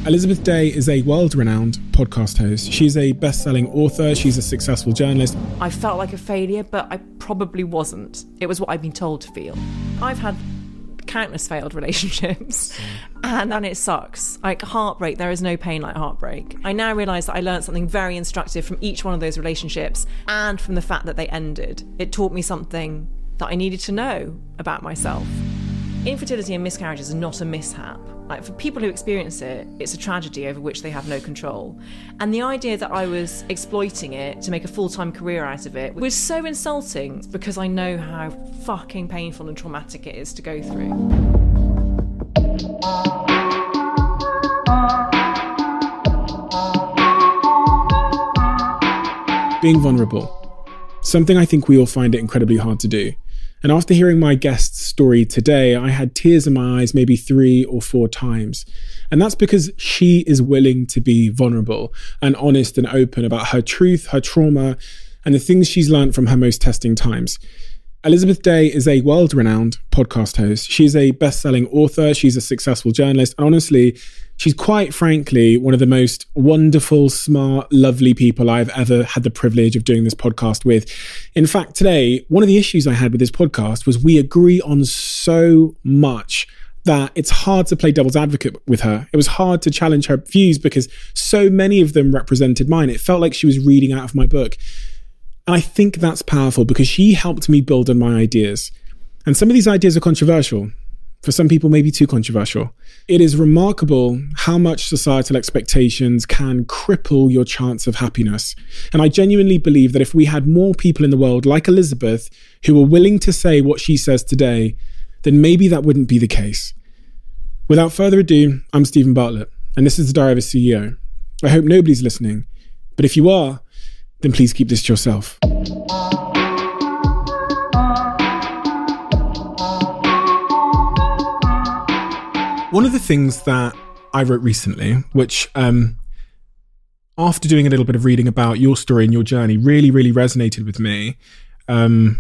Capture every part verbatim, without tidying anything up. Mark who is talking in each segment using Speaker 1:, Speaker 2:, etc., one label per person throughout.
Speaker 1: Elizabeth Day is a world-renowned podcast host. She's a best-selling author. She's a successful journalist.
Speaker 2: I felt like a failure, but I probably wasn't. It was what I'd been told to feel. I've had countless failed relationships, and, and it sucks. Like heartbreak, there is no pain like heartbreak. I now realise that I learned something very instructive from each one of those relationships and from the fact that they ended. It taught me something that I needed to know about myself. Infertility and miscarriages are not a mishap. Like for people who experience it, it's a tragedy over which they have no control. And the idea that I was exploiting it to make a full-time career out of it was so insulting because I know how fucking painful and traumatic it is to go through.
Speaker 1: Being vulnerable. Something I think we all find it incredibly hard to do. And after hearing my guest's story today, I had tears in my eyes maybe three or four times. And that's because she is willing to be vulnerable and honest and open about her truth, her trauma, and the things she's learned from her most testing times. Elizabeth Day is a world-renowned podcast host. She's a best-selling author. She's a successful journalist. And honestly, she's quite frankly one of the most wonderful, smart, lovely people I've ever had the privilege of doing this podcast with. In fact, today, one of the issues I had with this podcast was we agree on so much that it's hard to play devil's advocate with her. It was hard to challenge her views because so many of them represented mine. It felt like she was reading out of my book. And I think that's powerful because she helped me build on my ideas. And some of these ideas are controversial. For some people, maybe too controversial. It is remarkable how much societal expectations can cripple your chance of happiness. And I genuinely believe that if we had more people in the world like Elizabeth who were willing to say what she says today, then maybe that wouldn't be the case. Without further ado, I'm Stephen Bartlett, and this is the Diary of a C E O. I hope nobody's listening, but if you are, then please keep this to yourself. One of the things that I wrote recently, which um, after doing a little bit of reading about your story and your journey, really, really resonated with me, um,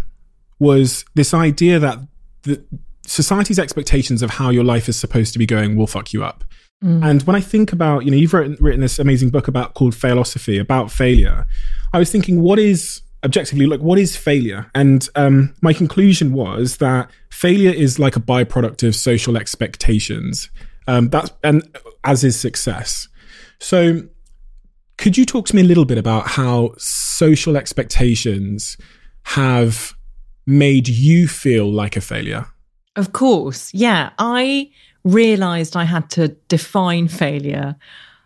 Speaker 1: was this idea that the society's expectations of how your life is supposed to be going will fuck you up. Mm. And when I think about, you know, you've written, written this amazing book about called Failosophy, about failure. I was thinking, what is, objectively, like, what is failure? And um, my conclusion was that failure is like a byproduct of social expectations. Um, that's, and as is success. So could you talk to me a little bit about how social expectations have made you feel like a failure?
Speaker 2: Of course. Yeah. I realised I had to define failure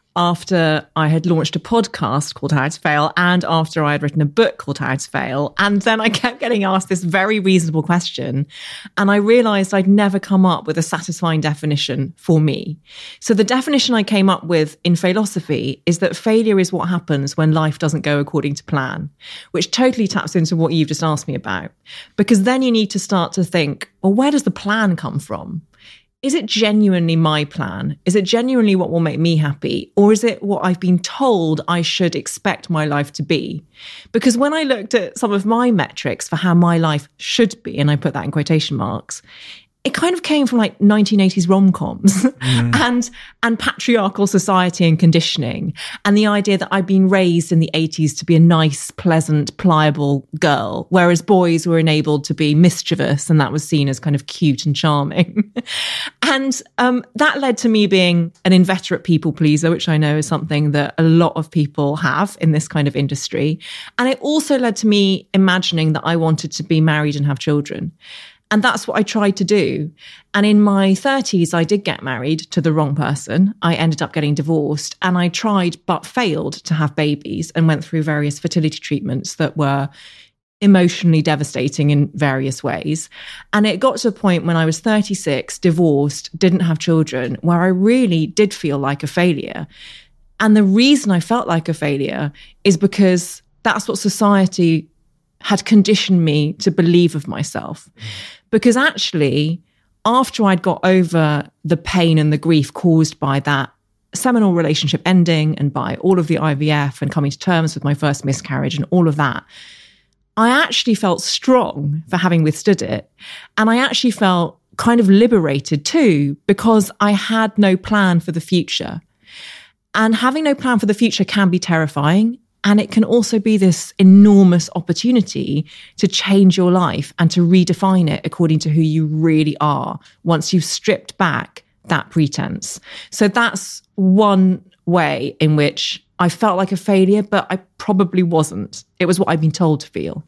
Speaker 2: after I had launched a podcast called How to Fail and after I had written a book called How to Fail. And then I kept getting asked this very reasonable question. And I realised I'd never come up with a satisfying definition for me. So the definition I came up with in Failosophy is that failure is what happens when life doesn't go according to plan, which totally taps into what you've just asked me about. Because then you need to start to think, well, where does the plan come from? Is it genuinely my plan? Is it genuinely what will make me happy? Or is it what I've been told I should expect my life to be? Because when I looked at some of my metrics for how my life should be, and I put that in quotation marks, it kind of came from like nineteen eighties rom-coms mm. and and patriarchal society and conditioning, and the idea that I'd been raised in the eighties to be a nice, pleasant, pliable girl, whereas boys were enabled to be mischievous, and that was seen as kind of cute and charming. And um, that led to me being an inveterate people pleaser, which I know is something that a lot of people have in this kind of industry. And it also led to me imagining that I wanted to be married and have children. And that's what I tried to do. And in my thirties, I did get married to the wrong person. I ended up getting divorced, and I tried but failed to have babies and went through various fertility treatments that were emotionally devastating in various ways. And it got to a point when I was thirty-six, divorced, didn't have children, where I really did feel like a failure. And the reason I felt like a failure is because that's what society had conditioned me to believe of myself. Because actually, after I'd got over the pain and the grief caused by that seminal relationship ending and by all of the I V F and coming to terms with my first miscarriage and all of that, I actually felt strong for having withstood it. And I actually felt kind of liberated too, because I had no plan for the future. And having no plan for the future can be terrifying. And it can also be this enormous opportunity to change your life and to redefine it according to who you really are once you've stripped back that pretense. So that's one way in which I felt like a failure, but I probably wasn't. It was what I'd been told to feel.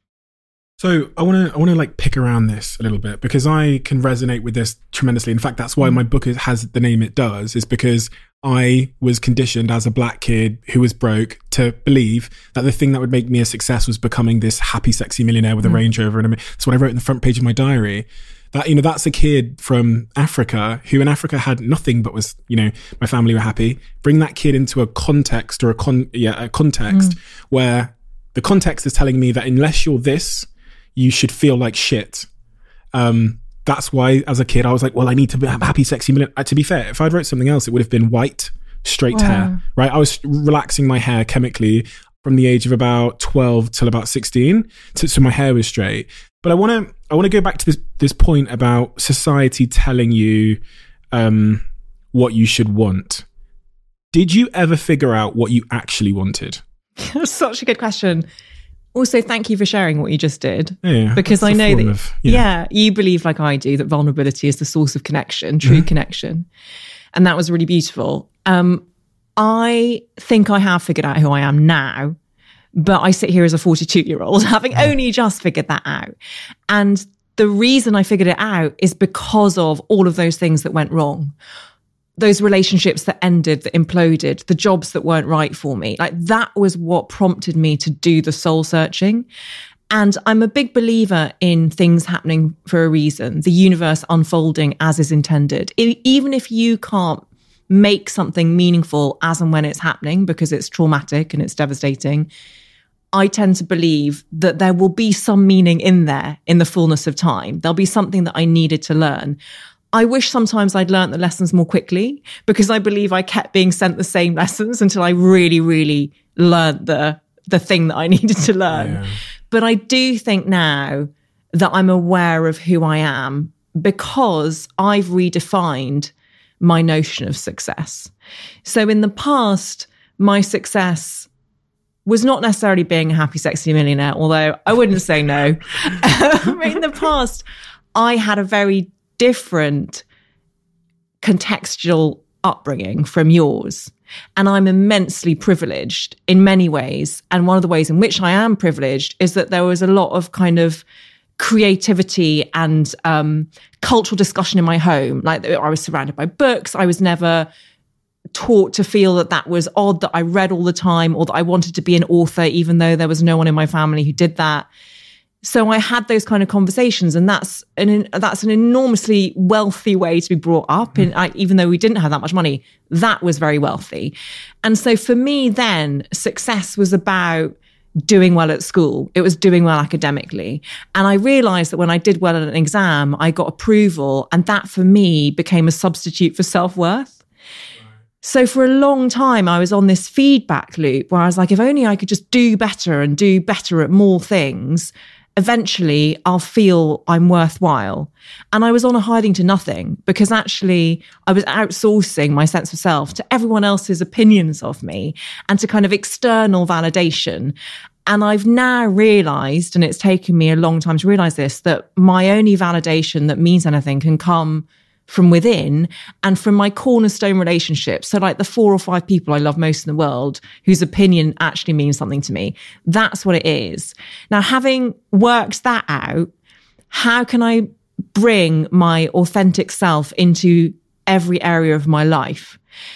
Speaker 1: So I want to I want to like pick around this a little bit, because I can resonate with this tremendously. In fact, that's why my book has the name it does, is because I was conditioned as a black kid who was broke to believe that the thing that would make me a success was becoming this happy, sexy millionaire with a mm. Range Rover. And that's what I wrote in the front page of my diary. That, you know, that's a kid from Africa who in Africa had nothing but was, you know, my family were happy. Bring that kid into a context or a con, yeah, a context mm. where the context is telling me that unless you're this, you should feel like shit. Um, That's why, as a kid, I was like, well, I need to be happy, sexy million. Uh, to be fair, if I'd wrote something else, it would have been white, straight wow. hair, right? I was relaxing my hair chemically from the age of about twelve till about sixteen. So, so my hair was straight. But I want to, I want to go back to this, this point about society telling you um, what you should want. Did you ever figure out what you actually wanted?
Speaker 2: That's such a good question. Also, thank you for sharing what you just did.
Speaker 1: Yeah,
Speaker 2: because I know that,
Speaker 1: of, you know.
Speaker 2: yeah, you believe like I do that vulnerability is the source of connection, true mm-hmm. connection. And that was really beautiful. Um, I think I have figured out who I am now, but I sit here as a forty-two-year-old having mm-hmm. only just figured that out. And the reason I figured it out is because of all of those things that went wrong. Those relationships that ended, that imploded, the jobs that weren't right for me. Like that was what prompted me to do the soul searching. And I'm a big believer in things happening for a reason, the universe unfolding as is intended. It, even if you can't make something meaningful as and when it's happening because it's traumatic and it's devastating, I tend to believe that there will be some meaning in there in the fullness of time. There'll be something that I needed to learn. I wish sometimes I'd learned the lessons more quickly, because I believe I kept being sent the same lessons until I really, really learned the the thing that I needed to learn. Yeah. But I do think now that I'm aware of who I am because I've redefined my notion of success. So in the past, my success was not necessarily being a happy, sexy millionaire, although I wouldn't say no. In the past, I had a very different contextual upbringing from yours. And I'm immensely privileged in many ways. And one of the ways in which I am privileged is that there was a lot of kind of creativity and um, cultural discussion in my home. Like I was surrounded by books. I was never taught to feel that that was odd, that I read all the time, or that I wanted to be an author, even though there was no one in my family who did that. So I had those kind of conversations, and that's an that's an enormously wealthy way to be brought up. And I, even though we didn't have that much money, that was very wealthy. And so for me, then success was about doing well at school. It was doing well academically. And I realized that when I did well at an exam, I got approval, and that for me became a substitute for self-worth. So for a long time, I was on this feedback loop where I was like, if only I could just do better and do better at more things, eventually I'll feel I'm worthwhile. And I was on a hiding to nothing, because actually I was outsourcing my sense of self to everyone else's opinions of me and to kind of external validation. And I've now realized, and it's taken me a long time to realize this, that my only validation that means anything can come from within and from my cornerstone relationships. So like the four or five people I love most in the world whose opinion actually means something to me. That's what it is. Now, having worked that out, how can I bring my authentic self into every area of my life?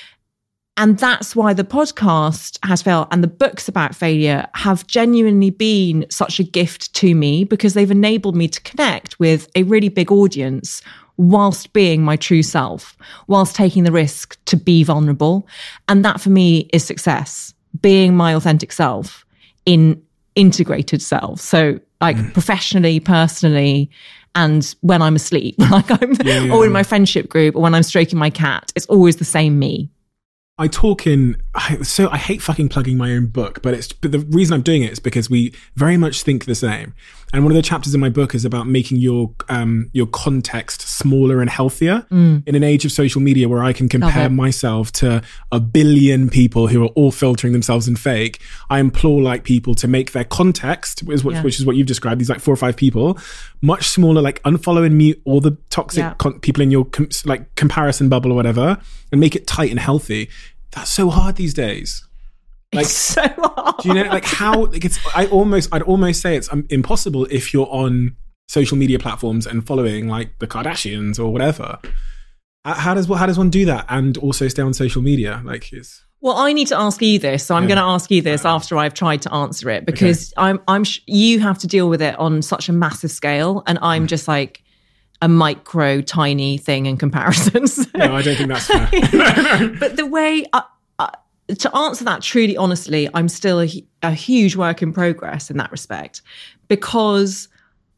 Speaker 2: And that's why the podcast has failed, and the books about failure have genuinely been such a gift to me, because they've enabled me to connect with a really big audience whilst being my true self, whilst taking the risk to be vulnerable. And that for me is success, being my authentic self in integrated self. So like mm. professionally, personally, and when I'm asleep, like I'm,
Speaker 1: yeah, yeah,
Speaker 2: or in
Speaker 1: yeah.
Speaker 2: my friendship group, or when I'm stroking my cat, it's always the same me.
Speaker 1: I talk in I, so I hate fucking plugging my own book, but it's but the reason I'm doing it is because we very much think the same. And one of the chapters in my book is about making your um, your context smaller and healthier mm. in an age of social media where I can compare myself to a billion people who are all filtering themselves in fake. I implore like people to make their context, which, yeah. which is what you've described, these like four or five people, much smaller, like unfollow and mute all the toxic yeah. con- people in your com- like comparison bubble or whatever, and make it tight and healthy. That's so hard these days. Like,
Speaker 2: it's so hard.
Speaker 1: Do you know, like how, like it's, I almost, I'd almost say it's um, impossible if you're on social media platforms and following like the Kardashians or whatever. How does, how does one do that and also stay on social media? Like it's...
Speaker 2: Well, I need to ask you this. So I'm yeah. going to ask you this after I've tried to answer it, because okay. I'm, I'm, sh- you have to deal with it on such a massive scale. And I'm mm. just like a micro tiny thing in comparison. So.
Speaker 1: No, I don't think that's fair.
Speaker 2: But the way, I, I, to answer that truly honestly, I'm still a, a huge work in progress in that respect, because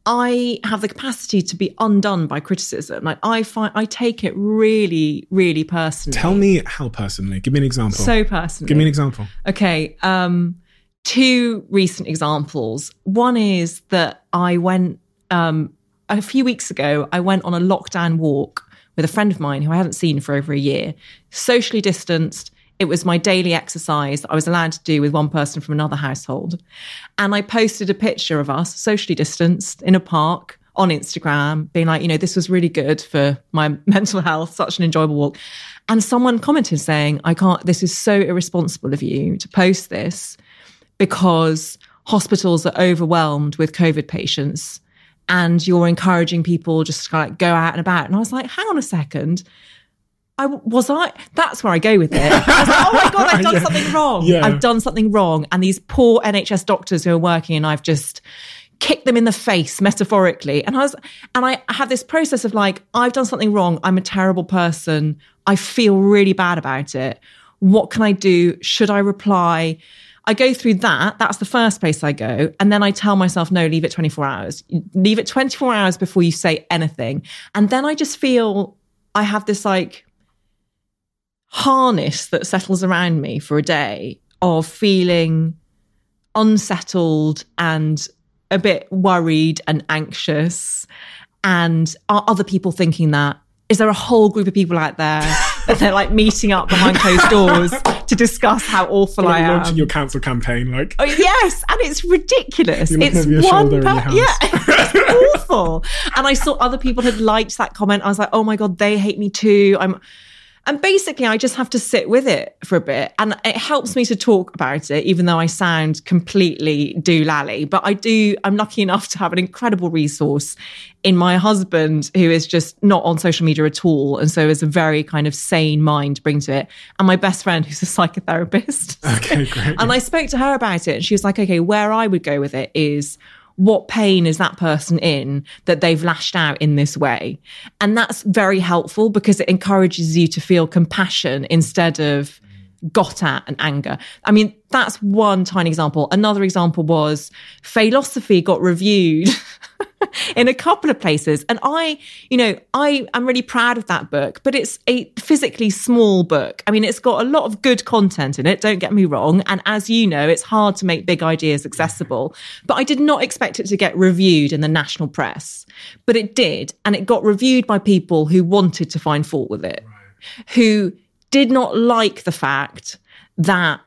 Speaker 2: I have the capacity to be undone by criticism. Like I find, I take it really, really personally.
Speaker 1: Tell me how personally. Give me an example.
Speaker 2: So personally.
Speaker 1: Give me an example.
Speaker 2: Okay. Um, two recent examples. One is that I went, um, a few weeks ago, I went on a lockdown walk with a friend of mine who I hadn't seen for over a year, socially distanced. It was my daily exercise that I was allowed to do with one person from another household. And I posted a picture of us socially distanced in a park on Instagram, being like, you know, this was really good for my mental health, such an enjoyable walk. And someone commented saying, I can't, this is so irresponsible of you to post this because hospitals are overwhelmed with COVID patients and you're encouraging people just to kind of like go out and about. And I was like, hang on a second. I was I, that's where I go with it. I was like, oh my God, I've done yeah. something wrong. Yeah. I've done something wrong. And these poor N H S doctors who are working, and I've just kicked them in the face metaphorically. And I was, and I had this process of like, I've done something wrong. I'm a terrible person. I feel really bad about it. What can I do? Should I reply? I go through that. That's the first place I go. And then I tell myself, no, leave it twenty-four hours. Leave it twenty-four hours before you say anything. And then I just feel I have this like, harness that settles around me for a day of feeling unsettled and a bit worried and anxious. And are other people thinking that? Is there a whole group of people out there that they're like meeting up behind closed doors to discuss how awful
Speaker 1: like
Speaker 2: I am?
Speaker 1: Launching your council campaign, like.
Speaker 2: Oh yes, and it's ridiculous.
Speaker 1: You're
Speaker 2: it's
Speaker 1: over your
Speaker 2: one
Speaker 1: shoulder
Speaker 2: per-
Speaker 1: in your house.
Speaker 2: Yeah, it's awful. And I saw other people had liked that comment. I was like, oh my God, they hate me too. I'm. And basically, I just have to sit with it for a bit. And it helps me to talk about it, even though I sound completely doolally. But I do, I'm lucky enough to have an incredible resource in my husband, who is just not on social media at all. And so is a very kind of sane mind to bring to it. And my best friend, who's a psychotherapist.
Speaker 1: Okay, great.
Speaker 2: And I spoke to her about it. And she was like, okay, where I would go with it is, what pain is that person in that they've lashed out in this way? And that's very helpful because it encourages you to feel compassion instead of got at and anger. I mean, that's one tiny example. Another example was Philosophy got reviewed in a couple of places. And I, you know, I am really proud of that book, but it's a physically small book. I mean, it's got a lot of good content in it, don't get me wrong. And as you know, it's hard to make big ideas accessible. But I did not expect it to get reviewed in the national press. But it did. And it got reviewed by people who wanted to find fault with it, right. Who did not like the fact that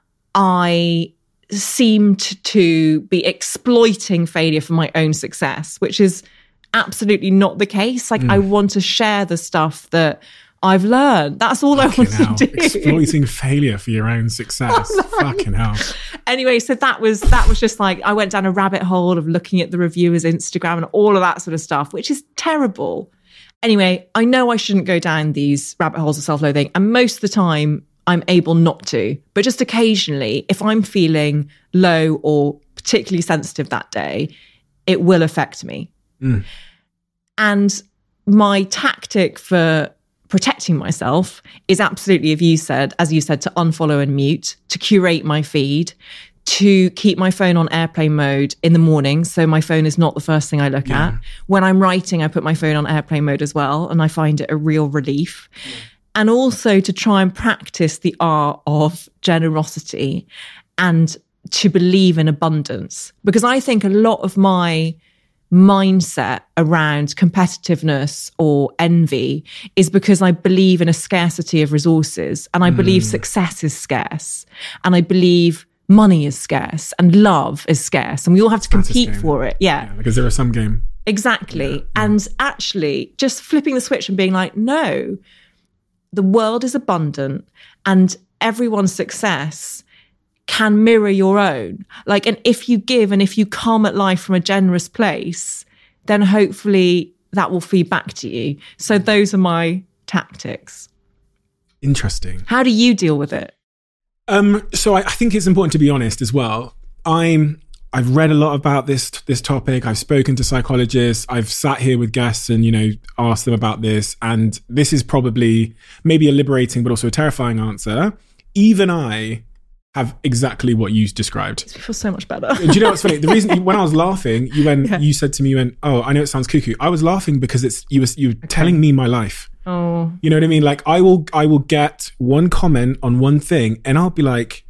Speaker 2: I seemed to be exploiting failure for my own success, which is absolutely not the case. Like, mm. I want to share the stuff that I've learned. That's all Fucking I want
Speaker 1: hell.
Speaker 2: to do.
Speaker 1: Exploiting failure for your own success. Oh, no. Fucking hell.
Speaker 2: Anyway, so that was that was just like, I went down a rabbit hole of looking at the reviewers' Instagram and all of that sort of stuff, which is terrible. Anyway, I know I shouldn't go down these rabbit holes of self-loathing. And most of the time, I'm able not to. But just occasionally, if I'm feeling low or particularly sensitive that day, it will affect me. Mm. And my tactic for protecting myself is absolutely, as you said, as you said, to unfollow and mute, to curate my feed, to keep my phone on airplane mode in the morning. So my phone is not the first thing I look yeah. at. When I'm writing, I put my phone on airplane mode as well. And I find it a real relief. Yeah. and also to try and practice the art of generosity and to believe in abundance. Because I think a lot of my mindset around competitiveness or envy is because I believe in a scarcity of resources, and I mm. believe success is scarce, and I believe money is scarce and love is scarce, and we all have to compete for it. Yeah.
Speaker 1: yeah. Like a zero-sum game.
Speaker 2: Exactly.
Speaker 1: Yeah.
Speaker 2: And actually just flipping the switch and being like, no, the world is abundant and everyone's success can mirror your own. Like, and if you give and if you come at life from a generous place, then hopefully that will feed back to you. So those are my tactics.
Speaker 1: Interesting.
Speaker 2: How do you deal with it?
Speaker 1: Um, so I, I think it's important to be honest as well. I'm, I've read a lot about this, this topic. I've spoken to psychologists. I've sat here with guests and, you know, asked them about this. And this is probably maybe a liberating, but also a terrifying answer. Even I have exactly what you described.
Speaker 2: It feels so much better.
Speaker 1: Do you know what's funny? The reason, when I was laughing, you went,
Speaker 2: yeah.
Speaker 1: you said to me, you went, oh, I know it sounds cuckoo. I was laughing because it's, you were, you were okay. telling me my life.
Speaker 2: Oh,
Speaker 1: you know what I mean? Like I will, I will get one comment on one thing and I'll be like,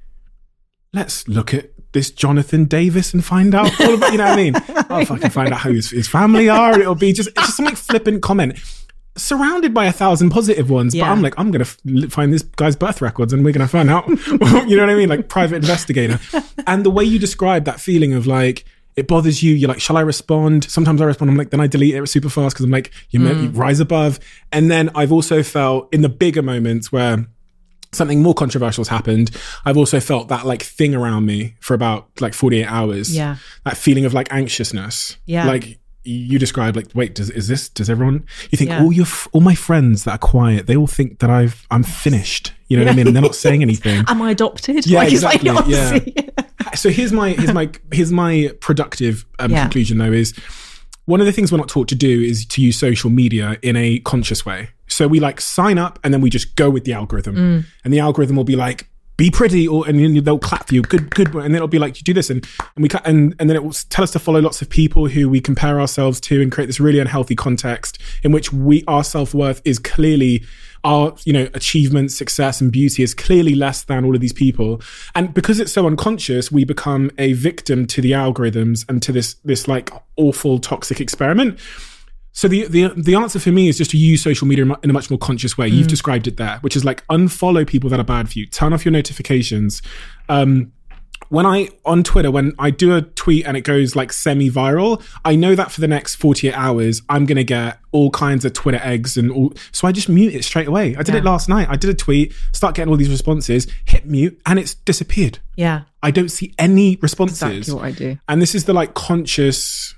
Speaker 1: let's look at this Jonathan Davis and find out all about, you know what I mean? I'll fucking find out who his, his family are. And it'll be just, it's just something flippant comment surrounded by a thousand positive ones. Yeah. But I'm like, I'm going to f- find this guy's birth records and we're going to find out, you know what I mean? Like private investigator. And the way you describe that feeling of like, it bothers you. You're like, shall I respond? Sometimes I respond. I'm like, then I delete it super fast because I'm like, you, mm. you rise above. And then I've also felt in the bigger moments where something more controversial has happened, I've also felt that like thing around me for about like forty-eight hours.
Speaker 2: Yeah.
Speaker 1: That feeling of like anxiousness.
Speaker 2: Yeah.
Speaker 1: Like you described, like, wait, does is this, does everyone, you think
Speaker 2: yeah.
Speaker 1: all your, all my friends that are quiet, they all think that I've, I'm finished. You know yeah. what I mean? And they're not saying anything.
Speaker 2: Am I adopted?
Speaker 1: Yeah,
Speaker 2: like,
Speaker 1: exactly.
Speaker 2: Like,
Speaker 1: yeah. So here's my, here's my, here's my productive um,
Speaker 2: yeah.
Speaker 1: conclusion though is, one of the things we're not taught to do is to use social media in a conscious way. So we like sign up and then we just go with the algorithm mm. and the algorithm will be like, be pretty, or and they'll clap for you, good, good, and then it'll be like, you do this, and and we and and then it will tell us to follow lots of people who we compare ourselves to, and create this really unhealthy context in which we our self-worth is clearly our, you know, achievement, success, and beauty is clearly less than all of these people, and because it's so unconscious, we become a victim to the algorithms and to this this like awful toxic experiment. So the, the the answer for me is just to use social media in a much more conscious way. Mm. You've described it there, which is like unfollow people that are bad for you. Turn off your notifications. Um, when I, on Twitter, when I do a tweet and it goes like semi-viral, I know that for the next forty-eight hours, I'm going to get all kinds of Twitter eggs and all. So I just mute it straight away. I did yeah. it last night. I did a tweet, start getting all these responses, hit mute, and it's disappeared.
Speaker 2: Yeah.
Speaker 1: I don't see any responses.
Speaker 2: Exactly what I do.
Speaker 1: And this is the like conscious,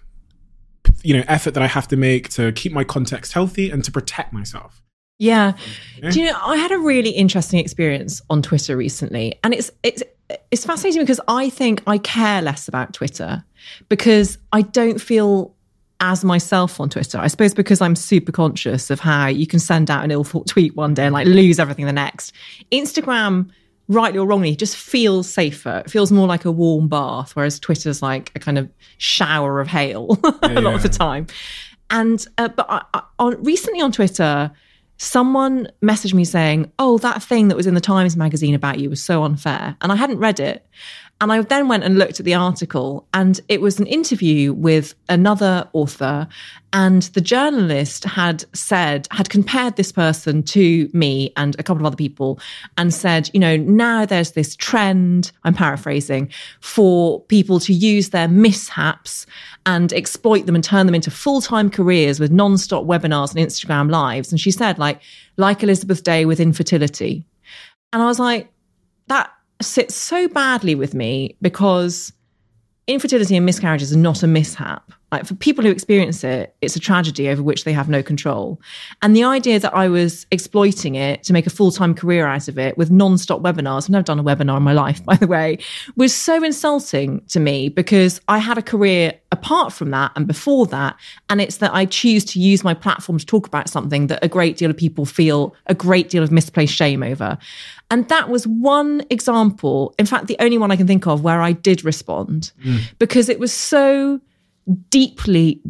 Speaker 1: you know, effort that I have to make to keep my context healthy and to protect myself.
Speaker 2: Yeah.
Speaker 1: yeah.
Speaker 2: Do you know, I had a really interesting experience on Twitter recently, and it's it's it's fascinating because I think I care less about Twitter because I don't feel as myself on Twitter. I suppose because I'm super conscious of how you can send out an ill-thought tweet one day and like lose everything the next. Instagram, rightly or wrongly, just feels safer. It feels more like a warm bath, whereas Twitter's like a kind of shower of hail a
Speaker 1: yeah,
Speaker 2: lot
Speaker 1: yeah.
Speaker 2: of the time. And uh, but I, I, on, recently on Twitter, someone messaged me saying, oh, that thing that was in the Times magazine about you was so unfair. And I hadn't read it. And I then went and looked at the article, and it was an interview with another author. And the journalist had said, had compared this person to me and a couple of other people and said, you know, now there's this trend, I'm paraphrasing, for people to use their mishaps and exploit them and turn them into full-time careers with non-stop webinars and Instagram lives. And she said, like, like Elizabeth Day with infertility. And I was like, that sits so badly with me because infertility and miscarriages are not a mishap. Like for people who experience it, it's a tragedy over which they have no control. And the idea that I was exploiting it to make a full-time career out of it with non-stop webinars, I've never done a webinar in my life, by the way, was so insulting to me because I had a career apart from that and before that. And it's that I choose to use my platform to talk about something that a great deal of people feel a great deal of misplaced shame over. And that was one example, in fact, the only one I can think of where I did respond mm. because it was so deeply,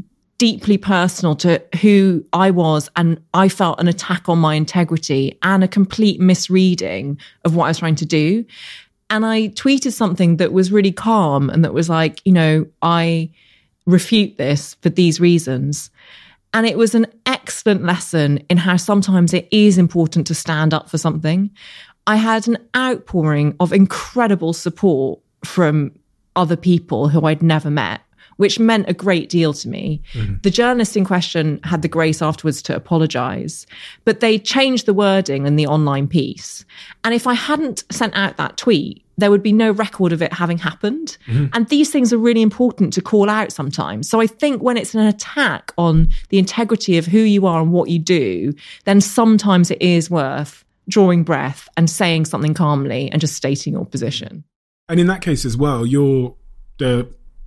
Speaker 2: deeply personal to who I was, and I felt an attack on my integrity and a complete misreading of what I was trying to do. And I tweeted something that was really calm and that was like, you know, I refute this for these reasons. And it was an excellent lesson in how sometimes it is important to stand up for something. I had an outpouring of incredible support from other people who I'd never met, which meant a great deal to me. Mm-hmm. The journalist in question had the grace afterwards to apologise, but they changed the wording in the online piece. And if I hadn't sent out that tweet, there would be no record of it having happened. Mm-hmm. And these things are really important to call out sometimes. So I think when it's an attack on the integrity of who you are and what you do, then sometimes it is worth drawing breath and saying something calmly and just stating your position.
Speaker 1: And in that case as well, you're the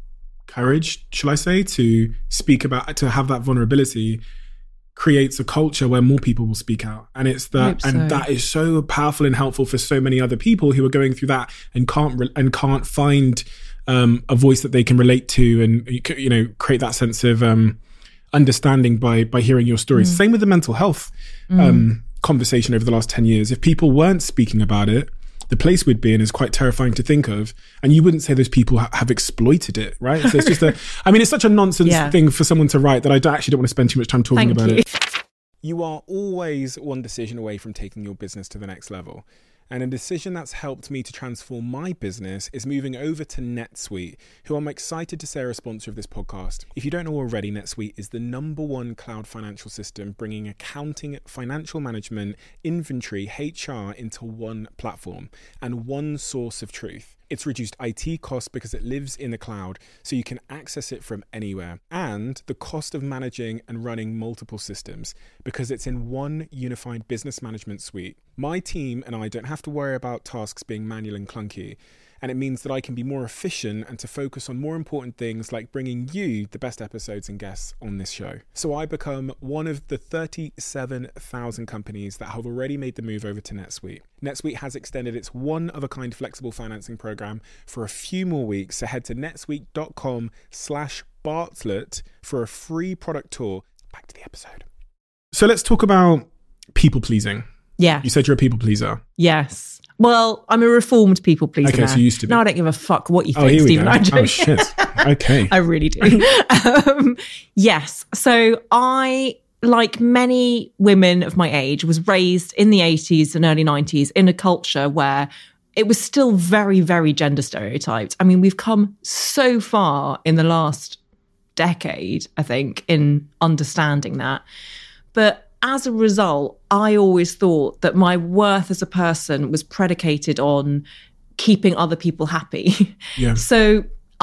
Speaker 1: courage, shall I say, to speak about, to have that vulnerability creates a culture where more people will speak out. And it's that, so. and that is so powerful and helpful for so many other people who are going through that and can't, re- and can't find um, a voice that they can relate to and, you know, create that sense of um, understanding by, by hearing your stories. Mm. Same with the mental health um, mm. conversation over the last ten years. If people weren't speaking about it, the place we'd be in is quite terrifying to think of. And you wouldn't say those people ha- have exploited it, right? So it's just a, I mean, it's such a nonsense yeah. thing for someone to write that I don't, actually don't want to spend too much time talking
Speaker 2: Thank
Speaker 1: about
Speaker 2: you.
Speaker 1: it. You are always one decision away from taking your business to the next level. And a decision that's helped me to transform my business is moving over to NetSuite, who I'm excited to say are a sponsor of this podcast. If you don't know already, NetSuite is the number one cloud financial system, bringing accounting, financial management, inventory, H R into one platform and one source of truth. It's reduced I T costs because it lives in the cloud, so you can access it from anywhere. And the cost of managing and running multiple systems because it's in one unified business management suite. My team and I don't have to worry about tasks being manual and clunky. And it means that I can be more efficient and to focus on more important things like bringing you the best episodes and guests on this show. So I become one of the thirty-seven thousand companies that have already made the move over to NetSuite. NetSuite has extended its one-of-a-kind flexible financing program for a few more weeks. So head to netsuite.com slash Bartlett for a free product tour. Back to the episode. So let's talk about people pleasing.
Speaker 2: Yeah.
Speaker 1: You said you're a people pleaser.
Speaker 2: Yes. Well, I'm a reformed people pleaser.
Speaker 1: Okay,
Speaker 2: now.
Speaker 1: so you used to be.
Speaker 2: No, I don't give a fuck what you
Speaker 1: oh,
Speaker 2: think, Stephen.
Speaker 1: Oh, shit. Okay.
Speaker 2: I really do. um, yes. So I, like many women of my age, was raised in the eighties and early nineties in a culture where it was still very, very gender stereotyped. I mean, we've come so far in the last decade, I think, in understanding that. But as a result, I always thought that my worth as a person was predicated on keeping other people happy.
Speaker 1: Yeah.
Speaker 2: So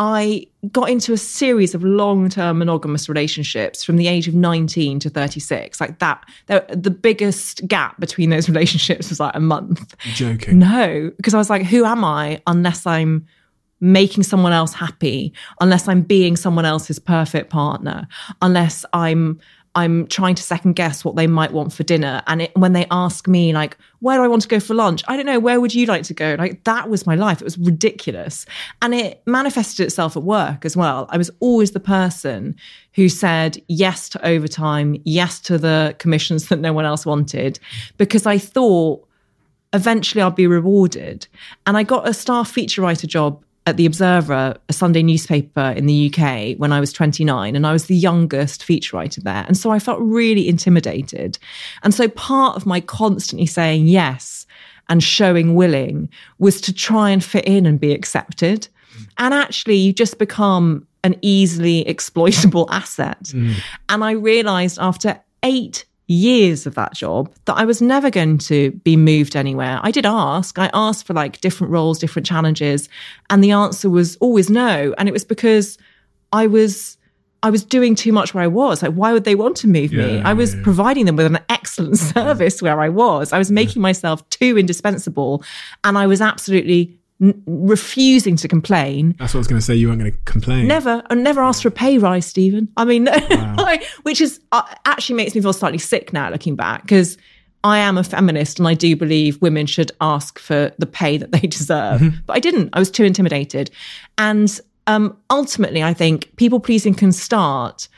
Speaker 2: I got into a series of long-term monogamous relationships from the age of nineteen to thirty-six. Like that, the biggest gap between those relationships was like a month.
Speaker 1: You're joking.
Speaker 2: No, because I was like, who am I unless I'm making someone else happy, unless I'm being someone else's perfect partner, unless I'm I'm trying to second guess what they might want for dinner. And it, when they ask me, like, where do I want to go for lunch? I don't know. Where would you like to go? Like, that was my life. It was ridiculous. And it manifested itself at work as well. I was always the person who said yes to overtime, yes to the commissions that no one else wanted, because I thought eventually I'll be rewarded. And I got a staff feature writer job at The Observer, a Sunday newspaper in the U K, when I was twenty-nine, and I was the youngest feature writer there. And so I felt really intimidated. And so part of my constantly saying yes and showing willing was to try and fit in and be accepted. Mm. And actually, you just become an easily exploitable asset. Mm. And I realized after eight years of that job that I was never going to be moved anywhere. I did ask. I asked for like different roles, different challenges, and the answer was always no. And it was because I was I was doing too much where I was. Like, why would they want to move yeah, me? I was yeah. providing them with an excellent service where I was. I was making yeah. myself too indispensable, and I was absolutely N- refusing to complain.
Speaker 1: That's what I was going to say. You weren't going to complain.
Speaker 2: Never. I never asked for a pay rise, Stephen. I mean, wow. which is uh, actually makes me feel slightly sick now looking back, because I am a feminist and I do believe women should ask for the pay that they deserve. Mm-hmm. But I didn't. I was too intimidated. And um, ultimately, I think people pleasing can start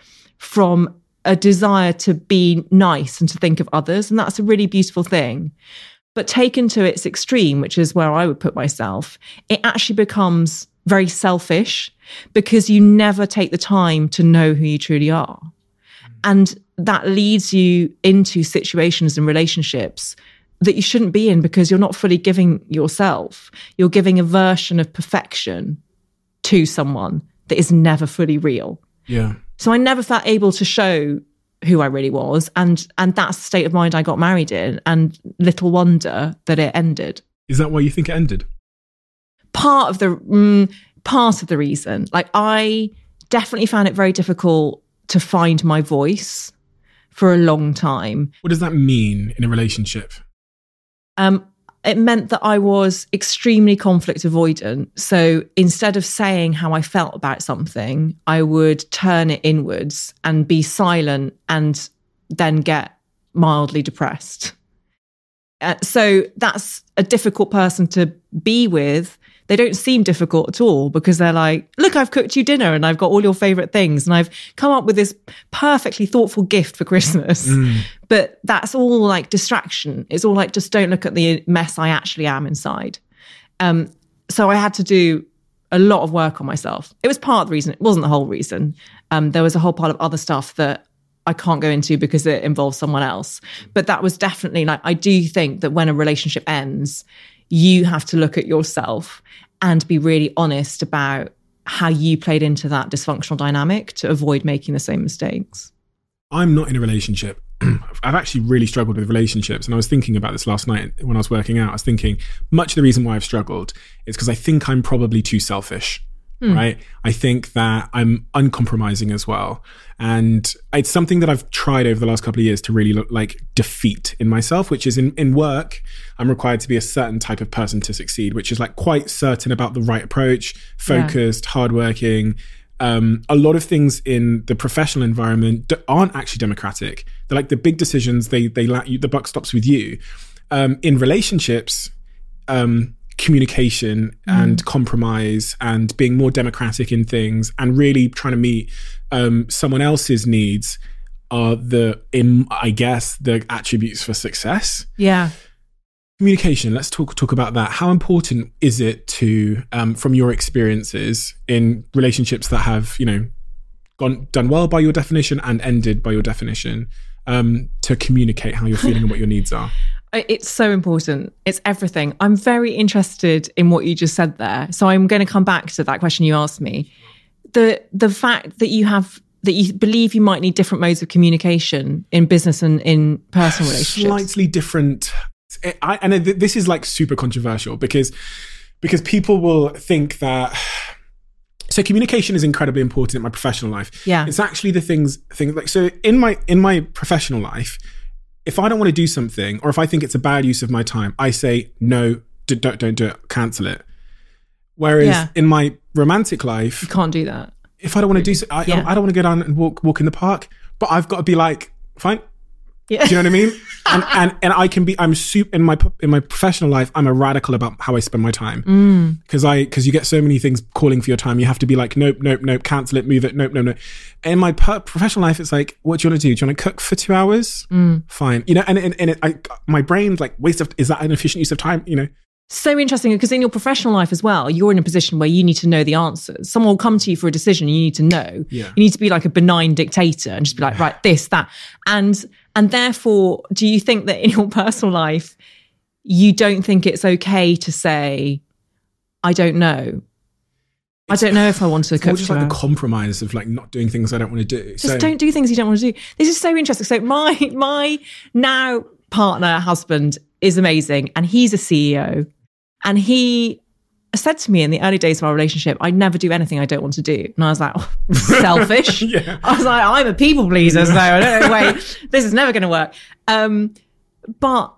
Speaker 2: from a desire to be nice and to think of others. And that's a really beautiful thing. But taken to its extreme, which is where I would put myself, it actually becomes very selfish because you never take the time to know who you truly are. And that leads you into situations and relationships that you shouldn't be in because you're not fully giving yourself. You're giving a version of perfection to someone that is never fully real.
Speaker 1: Yeah.
Speaker 2: So I never felt able to show who I really was. And and that's the state of mind I got married in. And little wonder that it ended.
Speaker 1: Is that why you think it ended?
Speaker 2: Part of the mm, part of the reason. Like, I definitely found it very difficult to find my voice for a long time.
Speaker 1: What does that mean in a relationship?
Speaker 2: Um, it meant that I was extremely conflict avoidant. So instead of saying how I felt about something, I would turn it inwards and be silent and then get mildly depressed. Uh, so that's a difficult person to be with. They don't seem difficult at all because they're like, look, I've cooked you dinner and I've got all your favorite things and I've come up with this perfectly thoughtful gift for Christmas. Mm. But that's all like distraction. It's all like, just don't look at the mess I actually am inside. Um, so I had to do a lot of work on myself. It was part of the reason. It wasn't the whole reason. Um, there was a whole pile of other stuff that I can't go into because it involves someone else. But that was definitely like, I do think that when a relationship ends, you have to look at yourself and be really honest about how you played into that dysfunctional dynamic to avoid making the same mistakes.
Speaker 1: I'm not in a relationship. I've actually really struggled with relationships. And I was thinking about this last night when I was working out. I was thinking much of the reason why I've struggled is because I think I'm probably too selfish. Mm. Right. I think that I'm uncompromising as well. And it's something that I've tried over the last couple of years to really look like defeat in myself, which is in, in work, I'm required to be a certain type of person to succeed, which is like quite certain about the right approach, focused, yeah. hardworking. Um, a lot of things in the professional environment aren't actually democratic. They're like the big decisions, they, they let you, the buck stops with you. Um, in relationships, um, communication and mm. compromise and being more democratic in things and really trying to meet um, someone else's needs are the, in, I guess, the attributes for success.
Speaker 2: Yeah.
Speaker 1: Communication. Let's talk talk about that. How important is it to, um, from your experiences in relationships that have, you know, gone done well by your definition and ended by your definition, um, to communicate how you're feeling and what your needs are?
Speaker 2: It's so important. It's everything. I'm very interested in what you just said there. So I'm going to come back to that question you asked me. The the fact that you have, that you believe you might need different modes of communication in business and in personal relationships.
Speaker 1: Slightly different. I, and this is like super controversial because, because people will think that, so communication is incredibly important in my professional life.
Speaker 2: Yeah.
Speaker 1: It's actually the things, things like, so in my, in my professional life, if I don't want to do something, or if I think it's a bad use of my time, I say, no, d- don't, don't do it, cancel it. Whereas yeah. in my romantic life,
Speaker 2: you can't do that.
Speaker 1: If I don't want to do so, I, yeah. I don't want to go down and walk, walk in the park, but I've got to be like, fine. Yeah. Do you know what I mean? And, and, and I can be, I'm super, in my, in my professional life, I'm a radical about how I spend my time. Mm. Cause I, cause you get so many things calling for your time. You have to be like, nope, nope, nope, cancel it, move it, nope, nope, nope. In my per- professional life, it's like, what do you want to do? Do you want to cook for two hours? Mm. Fine. You know, and, and, and it, I, my brain's like, waste of, is that an efficient use of time? You know?
Speaker 2: So interesting, because in your professional life as well, you're in a position where you need to know the answers. Someone will come to you for a decision, you need to know.
Speaker 1: Yeah.
Speaker 2: You need to be like a benign dictator and just be like, right, this, that. And and therefore, do you think that in your personal life, you don't think it's okay to say, I don't know? It's, I don't know if I want to cook.
Speaker 1: It's just like hours. The compromise of like not doing things I don't want to do.
Speaker 2: Just so, don't do things you don't want to do. This is so interesting. So my my now partner, husband, is amazing, and he's a C E O. And he said to me in the early days of our relationship, I never do anything I don't want to do. And I was like, oh, selfish.
Speaker 1: Yeah.
Speaker 2: I was like, I'm a people pleaser, so I don't know, wait, this is never going to work. Um, but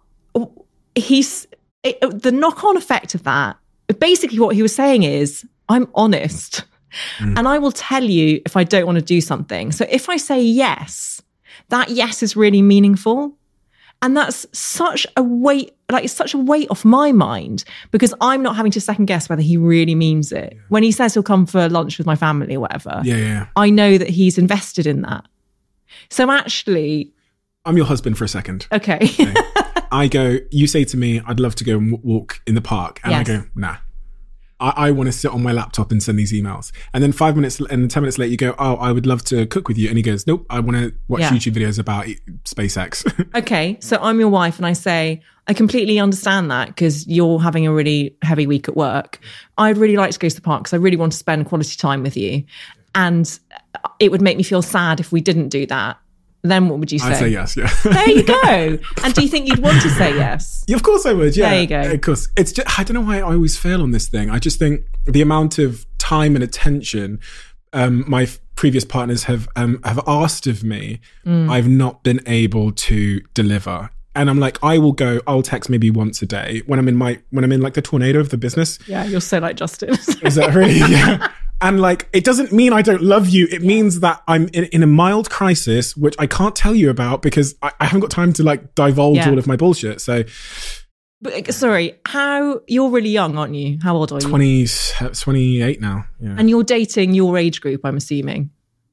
Speaker 2: he's it, the knock-on effect of that, basically what he was saying is, I'm honest. Mm. And I will tell you if I don't want to do something. So if I say yes, that yes is really meaningful. And that's such a weight, like it's such a weight off my mind because I'm not having to second guess whether he really means it. Yeah. When he says he'll come for lunch with my family or whatever,
Speaker 1: yeah, yeah.
Speaker 2: I know that he's invested in that. So actually,
Speaker 1: I'm your husband for a second.
Speaker 2: Okay.
Speaker 1: okay. I go, you say to me, I'd love to go and w- walk in the park. And
Speaker 2: yes.
Speaker 1: I go, nah. I, I want to sit on my laptop and send these emails. And then five minutes and ten minutes later, you go, oh, I would love to cook with you. And he goes, nope, I want to watch yeah. YouTube videos about SpaceX.
Speaker 2: Okay. So I'm your wife and I say, I completely understand that because you're having a really heavy week at work. I'd really like to go to the park because I really want to spend quality time with you. And it would make me feel sad if we didn't do that. Then what would you say?
Speaker 1: I'd say yes, yeah.
Speaker 2: There you go. And do you think you'd want to say yes?
Speaker 1: Yeah, of course I would, yeah.
Speaker 2: There you go.
Speaker 1: Of course. It's just, I don't know why I always fail on this thing. I just think the amount of time and attention um, my f- previous partners have um, have asked of me, mm. I've not been able to deliver. And I'm like, I will go, I'll text maybe once a day when I'm in my, when I'm in like the tornado of the business.
Speaker 2: Yeah, you're so like Justin.
Speaker 1: Is that really? Yeah. And like, it doesn't mean I don't love you. It means that I'm in, in a mild crisis, which I can't tell you about because I, I haven't got time to like divulge yeah. all of my bullshit. So,
Speaker 2: but sorry, how you're really young, aren't you? How old are you?
Speaker 1: twenty, twenty-eight now. Yeah.
Speaker 2: And you're dating your age group, I'm assuming.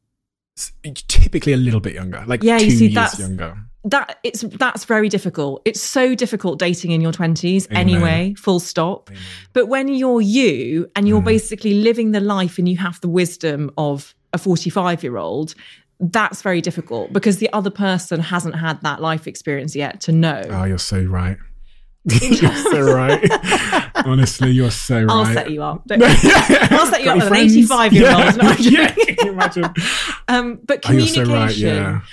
Speaker 1: It's typically a little bit younger, like
Speaker 2: yeah,
Speaker 1: two
Speaker 2: you see,
Speaker 1: years
Speaker 2: that's,
Speaker 1: younger.
Speaker 2: That it's that's very difficult. It's so difficult dating in your twenties anyway, full stop. Amen. But when you're you and you're mm. basically living the life and you have the wisdom of a forty-five year old, that's very difficult because the other person hasn't had that life experience yet to know.
Speaker 1: Oh, you're so right. You're so right. Honestly, you're so right.
Speaker 2: I'll set you up. Don't yeah. I'll set you Got up with friends? An eighty-five year old.
Speaker 1: Yeah. No, yeah. Can you imagine?
Speaker 2: Um, but communication
Speaker 1: oh, you're so right. Yeah.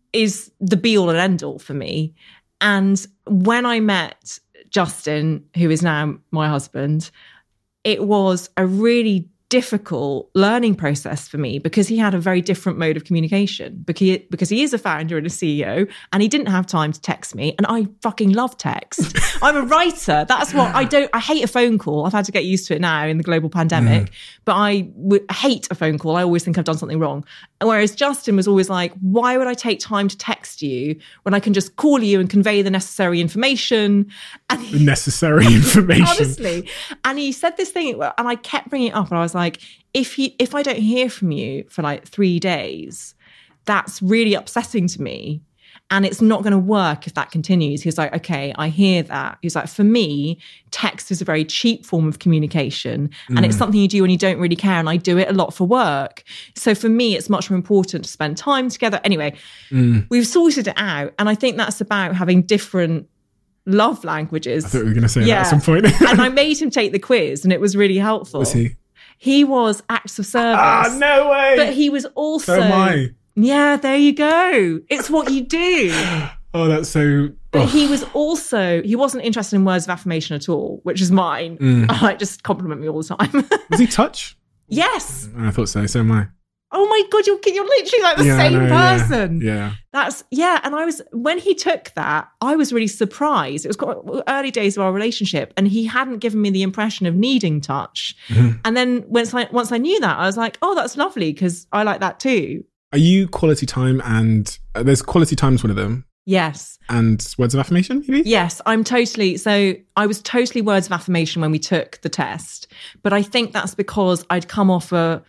Speaker 2: is the be all and end all for me. And when I met Justin, who is now my husband, it was a really difficult learning process for me because he had a very different mode of communication because he, because he is a founder and a C E O and he didn't have time to text me and I fucking love text. I'm a writer. That's what I don't, I hate a phone call. I've had to get used to it now in the global pandemic, mm. but I w- hate a phone call. I always think I've done something wrong. Whereas Justin was always like, why would I take time to text you when I can just call you and convey the necessary information? And he,
Speaker 1: necessary information.
Speaker 2: Honestly. And he said this thing and I kept bringing it up and I was like, if you, if I don't hear from you for like three days, that's really upsetting to me. And it's not going to work if that continues. He was like, okay, I hear that. He was like, for me, text is a very cheap form of communication. And mm. it's something you do when you don't really care. And I do it a lot for work. So for me, it's much more important to spend time together. Anyway, mm. we've sorted it out. And I think that's about having different love languages.
Speaker 1: I thought we were going to say yeah. that at some point.
Speaker 2: And I made him take the quiz and it was really helpful.
Speaker 1: Was he?
Speaker 2: He was acts of service.
Speaker 1: Ah, no way.
Speaker 2: But he was also...
Speaker 1: So am I.
Speaker 2: Yeah, there you go. It's what you do.
Speaker 1: Oh, that's so...
Speaker 2: But
Speaker 1: oh.
Speaker 2: he was also... He wasn't interested in words of affirmation at all, which is mine. Mm. I like, just compliment me all the time.
Speaker 1: Was he touch?
Speaker 2: Yes.
Speaker 1: I thought so. So am I.
Speaker 2: Oh my God, you're, you're literally like the
Speaker 1: yeah,
Speaker 2: same
Speaker 1: no,
Speaker 2: person.
Speaker 1: Yeah, yeah.
Speaker 2: That's, yeah. And I was, when he took that, I was really surprised. It was quite early days of our relationship and he hadn't given me the impression of needing touch. Mm-hmm. And then once I, once I knew that, I was like, oh, that's lovely because I like that too.
Speaker 1: Are you quality time and uh, there's quality time's one of them?
Speaker 2: Yes.
Speaker 1: And words of affirmation, maybe?
Speaker 2: Yes, I'm totally, so I was totally words of affirmation when we took the test. But I think that's because I'd come off a,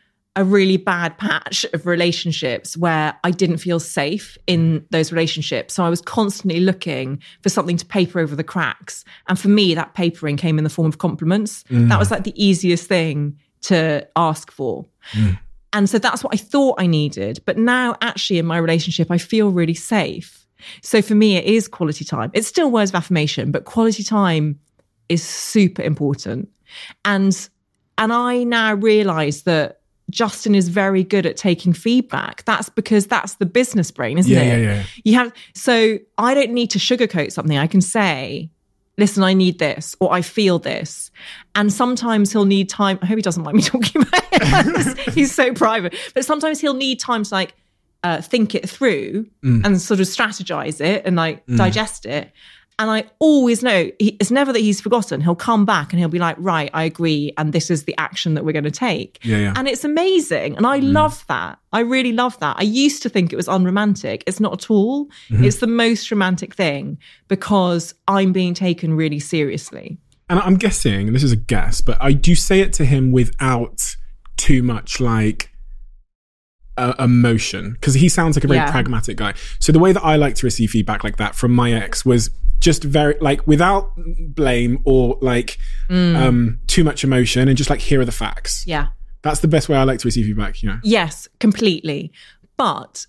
Speaker 2: a really bad patch of relationships where I didn't feel safe in those relationships. So I was constantly looking for something to paper over the cracks. And for me, that papering came in the form of compliments. Mm. That was like the easiest thing to ask for. Mm. And so that's what I thought I needed. But now actually in my relationship, I feel really safe. So for me, it is quality time. It's still words of affirmation, but quality time is super important. And, and I now realize that Justin is very good at taking feedback. That's because that's the business brain, isn't
Speaker 1: yeah,
Speaker 2: it?
Speaker 1: Yeah, yeah.
Speaker 2: You have, so I don't need to sugarcoat something. I can say, listen, I need this, or I feel this. And sometimes he'll need time. I hope he doesn't mind me talking about it. He's so private. But sometimes he'll need time to like uh, think it through mm. and sort of strategize it and like mm. digest it. And I always know, he, it's never that he's forgotten. He'll come back and he'll be like, right, I agree. And this is the action that we're going to take.
Speaker 1: Yeah, yeah.
Speaker 2: And it's amazing. And I mm. love that. I really love that. I used to think it was unromantic. It's not at all. Mm-hmm. It's the most romantic thing because I'm being taken really seriously.
Speaker 1: And I'm guessing, and this is a guess, but I do say it to him without too much like uh, emotion, because he sounds like a very
Speaker 2: Yeah.
Speaker 1: pragmatic guy. So the way that I like to receive feedback like that from my ex was just very like without blame or like
Speaker 2: Mm.
Speaker 1: um, too much emotion, and just like, here are the facts.
Speaker 2: Yeah.
Speaker 1: That's the best way I like to receive feedback. Yeah.
Speaker 2: Yes, completely. But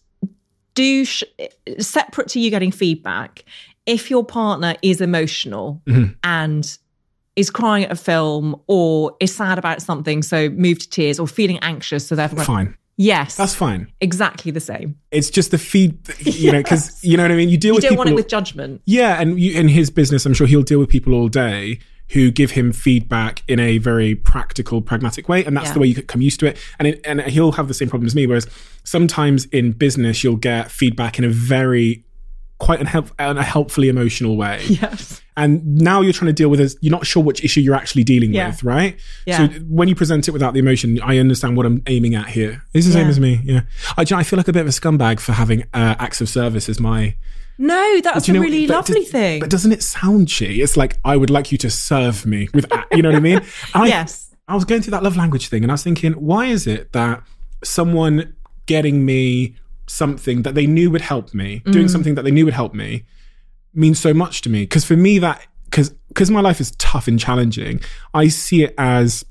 Speaker 2: do sh- separate to you getting feedback, if your partner is emotional
Speaker 1: Mm-hmm.
Speaker 2: and is crying at a film or is sad about something, so moved to tears, or feeling anxious, so therefore,
Speaker 1: Fine.
Speaker 2: yes,
Speaker 1: That's fine.
Speaker 2: exactly the same.
Speaker 1: It's just the feed, you know, because
Speaker 2: Yes.
Speaker 1: you know what I mean. You deal
Speaker 2: You
Speaker 1: with
Speaker 2: don't
Speaker 1: people.
Speaker 2: want it with judgment.
Speaker 1: Yeah, and you, in his business, I'm sure he'll deal with people all day who give him feedback in a very practical, pragmatic way, and that's
Speaker 2: Yeah.
Speaker 1: the way you come used to it. And it, and he'll have the same problem as me. Whereas sometimes in business, you'll get feedback in a very quite unhelp, unhelpfully emotional way.
Speaker 2: Yes.
Speaker 1: And now you're trying to deal with it. You're not sure which issue you're actually dealing
Speaker 2: Yeah.
Speaker 1: with, right?
Speaker 2: Yeah.
Speaker 1: So when you present it without the emotion, I understand what I'm aiming at here. It's the same
Speaker 2: Yeah.
Speaker 1: as me. Yeah. I, I feel like a bit of a scumbag for having uh, acts of service as my.
Speaker 2: No, that's
Speaker 1: Do you
Speaker 2: a
Speaker 1: know-
Speaker 2: really
Speaker 1: but
Speaker 2: lovely
Speaker 1: does-
Speaker 2: thing.
Speaker 1: But doesn't it sound cheesy? It's like, I would like you to serve me with, a- you know what I mean? And I,
Speaker 2: Yes.
Speaker 1: I was going through that love language thing, and I was thinking, why is it that someone getting me something that they knew would help me,
Speaker 2: Mm.
Speaker 1: doing something that they knew would help me, means so much to me? Because for me, that because because my life is tough and challenging, I see it as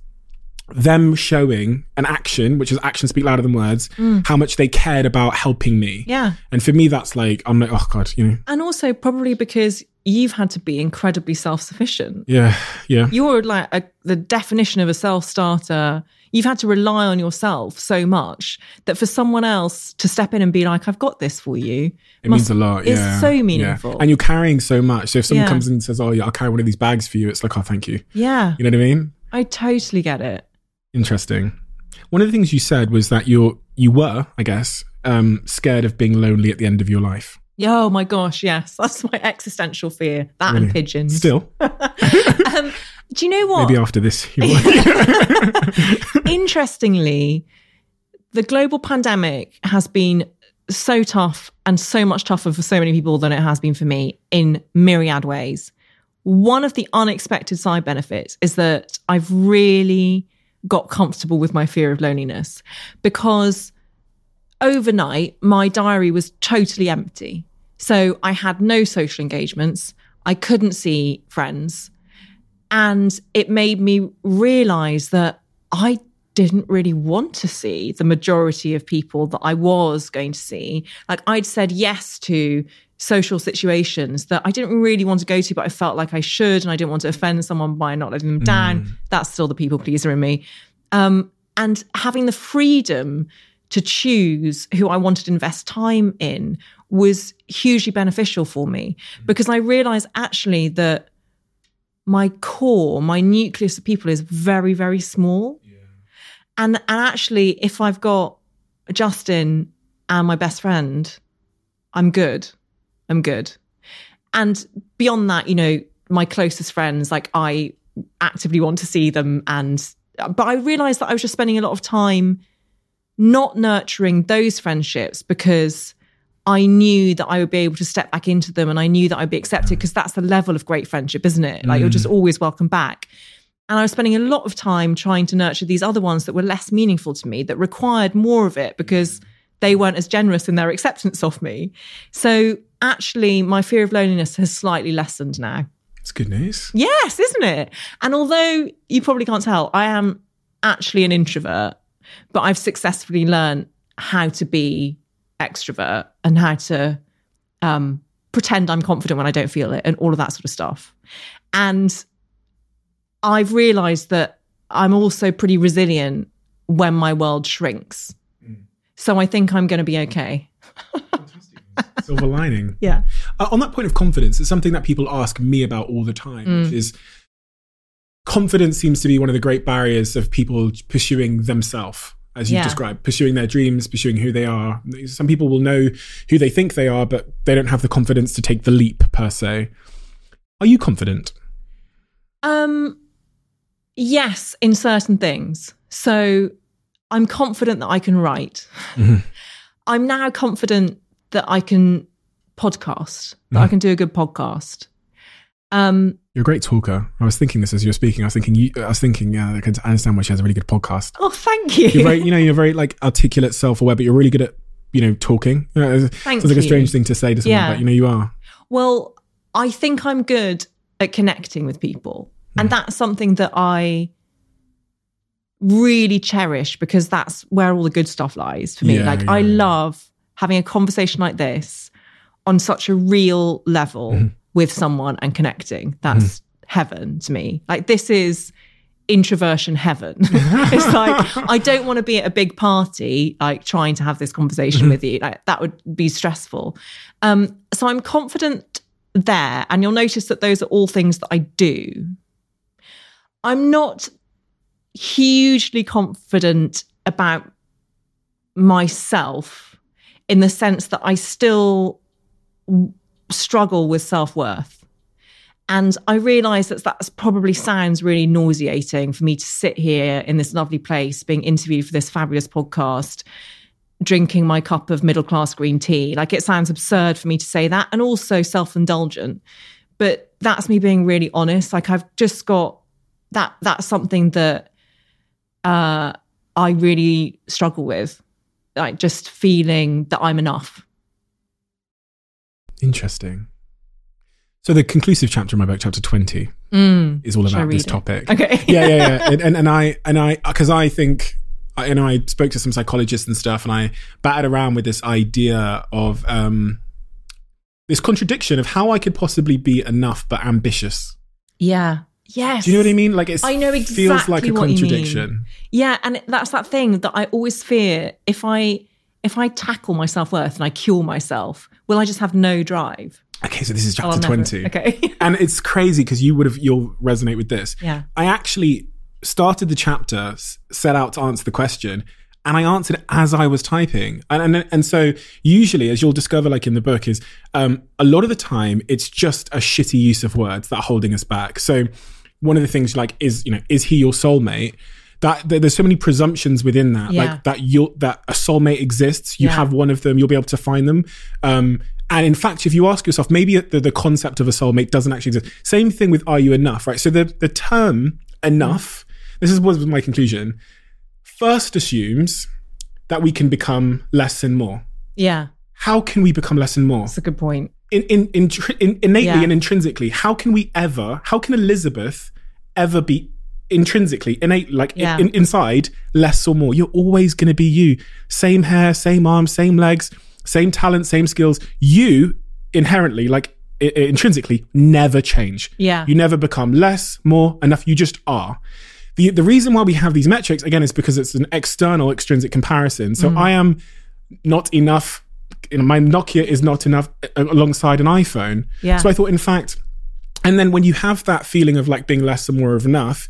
Speaker 1: them showing an action, which is actions speak louder than words, how much they cared about helping me.
Speaker 2: Mm. Yeah.
Speaker 1: And for me, that's like, I'm like, oh God, you know,
Speaker 2: And also probably because you've had to be incredibly self-sufficient.
Speaker 1: yeah, yeah.
Speaker 2: You're like a, the definition of a self-starter. You've had to rely on yourself so much that for someone else to step in and be like, I've got this for you.
Speaker 1: It means a lot.
Speaker 2: It's
Speaker 1: Yeah.
Speaker 2: so
Speaker 1: Yeah.
Speaker 2: meaningful.
Speaker 1: And you're carrying so much. So if someone
Speaker 2: Yeah.
Speaker 1: comes in and says, oh, yeah, I'll carry one of these bags for you, it's like, oh, thank you.
Speaker 2: Yeah,
Speaker 1: You know what I mean?
Speaker 2: I totally get it.
Speaker 1: Interesting. One of the things you said was that you're, you were, I guess, um, scared of being lonely at the end of your life.
Speaker 2: Oh my gosh, yes. That's my existential fear. That
Speaker 1: Really?
Speaker 2: and pigeons.
Speaker 1: Still,
Speaker 2: um, do you know what?
Speaker 1: maybe after this. You
Speaker 2: Interestingly, the global pandemic has been so tough and so much tougher for so many people than it has been for me in myriad ways. One of the unexpected side benefits is that I've really got comfortable with my fear of loneliness, because overnight my diary was totally empty. So I had no social engagements. I couldn't see friends. And it made me realize that I didn't really want to see the majority of people that I was going to see. Like, I'd said yes to social situations that I didn't really want to go to, but I felt like I should, and I didn't want to offend someone by not letting them down. That's still the people pleaser in me. Um, and having the freedom to choose who I wanted to invest time in was hugely beneficial for me, because I realized actually that my core, my nucleus of people is very, very small. Yeah. And, and actually, if I've got Justin and my best friend, I'm good. I'm good. And beyond that, you know, my closest friends, like, I actively want to see them. And, but I realized that I was just spending a lot of time not nurturing those friendships, because I knew that I would be able to step back into them, and I knew that I'd be accepted, because that's the level of great friendship, isn't it? Like, mm. you're just always welcome back. And I was spending a lot of time trying to nurture these other ones that were less meaningful to me, that required more of it, because they weren't as generous in their acceptance of me. So actually, my fear of loneliness has slightly lessened now.
Speaker 1: It's good news.
Speaker 2: Yes, isn't it? And although you probably can't tell, I am actually an introvert, but I've successfully learned how to be extrovert and how to um, pretend I'm confident when I don't feel it, and all of that sort of stuff. And I've realized that I'm also pretty resilient when my world shrinks. Mm. So I think I'm going to be okay.
Speaker 1: Fantastic. Silver lining.
Speaker 2: Yeah.
Speaker 1: Uh, on that point of confidence, it's something that people ask me about all the time, mm. which is confidence seems to be one of the great barriers of people pursuing themselves, as you yeah. described, pursuing their dreams, pursuing who they are. Some people will know who they think they are, but they don't have the confidence to take the leap, per se. Are you confident?
Speaker 2: Um, yes, in certain things. So I'm confident that I can write. Mm-hmm. I'm now confident that I can podcast, that mm-hmm. I can do a good podcast. Um,
Speaker 1: You're a great talker. I was thinking this as you were speaking. I was thinking, you, I was thinking, yeah, I can understand why she has a really good podcast.
Speaker 2: Oh, thank you.
Speaker 1: You're very, you know, you're very like articulate, self-aware, but you're really good at, you know, talking. You know,
Speaker 2: Thank
Speaker 1: sounds like
Speaker 2: you.
Speaker 1: a strange thing to say to someone,
Speaker 2: Yeah.
Speaker 1: but you know, you are.
Speaker 2: Well, I think I'm good at connecting with people. And that's something that I really cherish because that's where all the good stuff lies for me.
Speaker 1: Yeah,
Speaker 2: like,
Speaker 1: yeah,
Speaker 2: I
Speaker 1: yeah.
Speaker 2: love having a conversation like this on such a real level
Speaker 1: Mm-hmm.
Speaker 2: with someone and connecting. That's mm-hmm. heaven to me. Like, this is introversion heaven. It's like, I don't want to be at a big party, like trying to have this conversation
Speaker 1: Mm-hmm.
Speaker 2: with you. Like, that would be stressful. Um, so I'm confident there. And you'll notice that those are all things that I do. I'm not hugely confident about myself in the sense that I still w- struggle with self-worth. And I realise that that probably sounds really nauseating for me to sit here in this lovely place being interviewed for this fabulous podcast, drinking my cup of middle-class green tea. Like, it sounds absurd for me to say that, and also self-indulgent. But that's me being really honest. Like, I've just got that, that's something that uh, I really struggle with. Like, just feeling that I'm enough.
Speaker 1: Interesting. So the conclusive chapter in my book, chapter twenty,
Speaker 2: Mm.
Speaker 1: is all
Speaker 2: Shall I
Speaker 1: about
Speaker 2: read
Speaker 1: this
Speaker 2: it?
Speaker 1: topic.
Speaker 2: Okay.
Speaker 1: yeah, yeah, yeah. And, and, and I, and I, because I think, I- you know, I spoke to some psychologists and stuff, and I batted around with this idea of um, this contradiction of how I could possibly be enough but ambitious.
Speaker 2: Yeah. Yes.
Speaker 1: Do you know what I mean? Like, it
Speaker 2: I know
Speaker 1: feels like
Speaker 2: exactly
Speaker 1: a
Speaker 2: what you mean.
Speaker 1: contradiction.
Speaker 2: Yeah, and it- that's that thing that I always fear. If I if I tackle my self-worth and I cure myself, will I just have no drive?
Speaker 1: Okay, so this is
Speaker 2: I'll
Speaker 1: chapter
Speaker 2: never-
Speaker 1: twenty.
Speaker 2: Okay.
Speaker 1: And it's crazy because you would have, you'll resonate with this.
Speaker 2: Yeah.
Speaker 1: I actually started the chapter, s- set out to answer the question, and I answered it as I was typing. And, and, and so usually, as you'll discover, like in the book, is um, a lot of the time, it's just a shitty use of words that are holding us back. So one of the things like is, you know, is he your soulmate? That there- there's so many presumptions within that,
Speaker 2: Yeah.
Speaker 1: like that you that a soulmate exists. You
Speaker 2: Yeah.
Speaker 1: have one of them, you'll be able to find them. Um, and in fact, if you ask yourself, maybe the, the concept of a soulmate doesn't actually exist. Same thing with are you enough, right? So the the term enough, this is was my conclusion, first assumes that we can become less and more.
Speaker 2: Yeah,
Speaker 1: How can we become less and more?
Speaker 2: that's a good point.
Speaker 1: In, in, in, in innately
Speaker 2: Yeah.
Speaker 1: and intrinsically, how can we ever, how can Elizabeth ever be intrinsically, innate, like
Speaker 2: Yeah.
Speaker 1: in, inside, less or more? You're always going to be you. Same hair, same arms, same legs, same talent, same skills. You inherently, like i- i- intrinsically, never change.
Speaker 2: Yeah.
Speaker 1: You never become less, more, enough. You just are. The, the reason why we have these metrics, again, is because it's an external, extrinsic comparison. So I am not enough. You know, my Nokia is not enough a- alongside an iPhone.
Speaker 2: Yeah.
Speaker 1: So I thought, in fact, and then when you have that feeling of like being less and more of enough,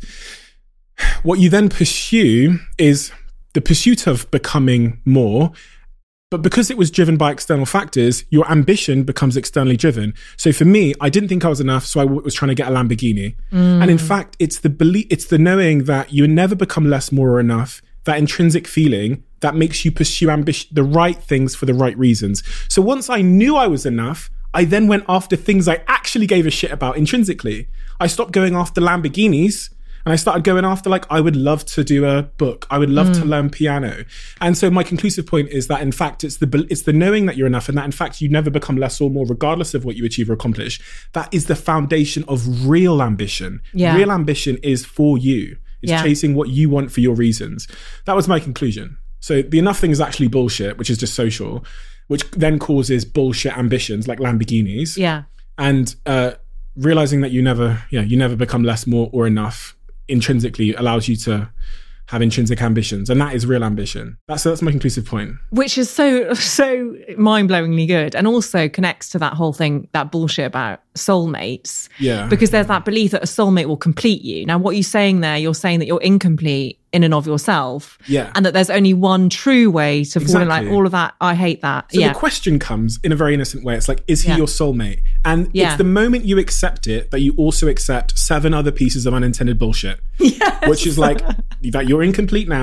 Speaker 1: what you then pursue is the pursuit of becoming more. But because it was driven by external factors, your ambition becomes externally driven. So for me, I didn't think I was enough, so I w- was trying to get a Lamborghini. And in fact, it's the belief, it's the knowing that you never become less, more, or enough. That intrinsic feeling that makes you pursue ambition, the right things for the right reasons. So once I knew I was enough, I then went after things I actually gave a shit about intrinsically. I stopped going after Lamborghinis. And I started going after, like, I would love to do a book. I would love to learn piano. And so my conclusive point is that, in fact, it's the bel- it's the knowing that you're enough, and that, in fact, you never become less or more, regardless of what you achieve or accomplish. That is the foundation of real ambition.
Speaker 2: Yeah.
Speaker 1: Real ambition is for you. It's
Speaker 2: Yeah.
Speaker 1: chasing what you want for your reasons. That was my conclusion. So the enough thing is actually bullshit, which is just social, which then causes bullshit ambitions like Lamborghinis.
Speaker 2: Yeah.
Speaker 1: And uh, realizing that you never, yeah, you never become less, more, or enough intrinsically allows you to have intrinsic ambitions, and that is real ambition. That's that's my conclusive point.
Speaker 2: Which is so, so mind-blowingly good, and also connects to that whole thing, that bullshit about soulmates.
Speaker 1: Yeah.
Speaker 2: Because there's that belief that a soulmate will complete you. Now, what you're saying there, you're saying that you're incomplete in and of yourself.
Speaker 1: Yeah.
Speaker 2: And that there's only one true way to fall in, like
Speaker 1: Exactly.
Speaker 2: all of that. I hate that.
Speaker 1: So
Speaker 2: yeah.
Speaker 1: the question comes in a very innocent way. It's like, is he
Speaker 2: Yeah.
Speaker 1: your soulmate? And
Speaker 2: Yeah.
Speaker 1: it's the moment you accept it that you also accept seven other pieces of unintended bullshit.
Speaker 2: Yes.
Speaker 1: Which is like that you're incomplete now,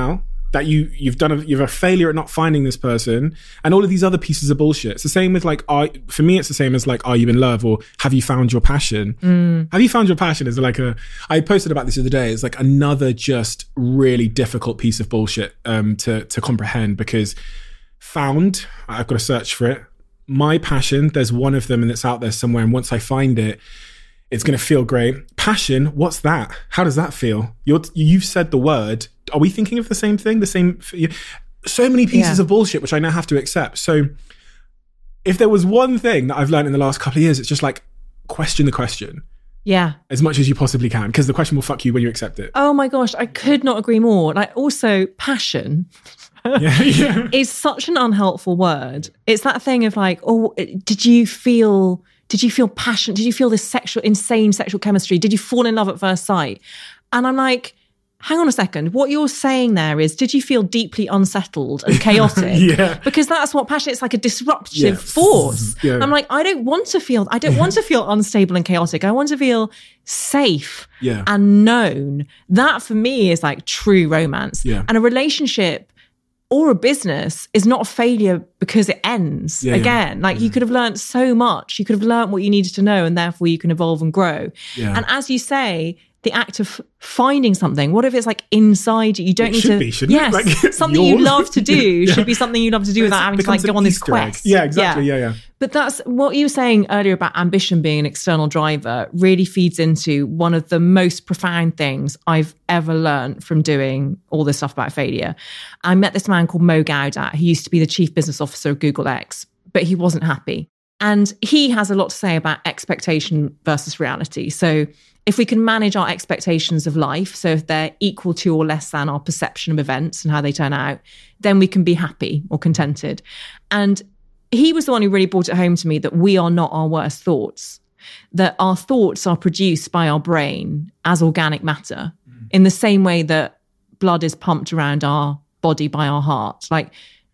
Speaker 1: that you you've done a, you've a failure at not finding this person, and all of these other pieces of bullshit. It's the same with like, are, for me, it's the same as like, are you in love, or have you found your passion? Mm. Have you found your passion is like a. I posted about this the other day. It's like another just really difficult piece of bullshit um, to to comprehend, because found, I've got to search for it. My passion, there's one of them, and it's out there somewhere. And once I find it, it's going to feel great. Passion, what's that? How does that feel? You're, you've said the word. Are we thinking of the same thing? The same? So many pieces yeah. of bullshit, which I now have to accept. So if there was one thing that I've learned in the last couple of years, it's just like, question the question.
Speaker 2: Yeah.
Speaker 1: As much as you possibly can, because the question will fuck you when you accept it.
Speaker 2: Oh my gosh, I could not agree more. Like, also, passion yeah, yeah. is such an unhelpful word. It's that thing of like, oh, did you feel... Did you feel passion? Did you feel this sexual, insane sexual chemistry? Did you fall in love at first sight? And I'm like, hang on a second. What you're saying there is, did you feel deeply unsettled and chaotic? yeah. Because that's what passion, it's like a disruptive yeah. force. Yeah. I'm like, I don't want to feel, I don't want to feel unstable and chaotic. I want to feel safe yeah. and known. That for me is like true romance. Yeah. And a relationship or a business is not a failure because it ends yeah, again. Yeah. Like yeah. you could have learned so much. You could have learned what you needed to know, and therefore you can evolve and grow. Yeah. And as you say, the act of finding something, what if it's like inside you? You don't it need
Speaker 1: should
Speaker 2: to.
Speaker 1: Be, shouldn't
Speaker 2: yes,
Speaker 1: it? Like,
Speaker 2: something you love to do yeah. should be something you love to do without having to like go on this quest.
Speaker 1: Egg. Yeah, exactly. Yeah. yeah, yeah.
Speaker 2: But that's what you were saying earlier about ambition being an external driver. Really feeds into one of the most profound things I've ever learned from doing all this stuff about failure. I met this man called Mo Gaudat. He used to be the chief business officer of Google X, but he wasn't happy. And he has a lot to say about expectation versus reality. So if we can manage our expectations of life, so if they're equal to or less than our perception of events and how they turn out, then we can be happy or contented. And he was the one who really brought it home to me that we are not our worst thoughts, that our thoughts are produced by our brain as organic matter mm. in the same way that blood is pumped around our body by our heart. Like,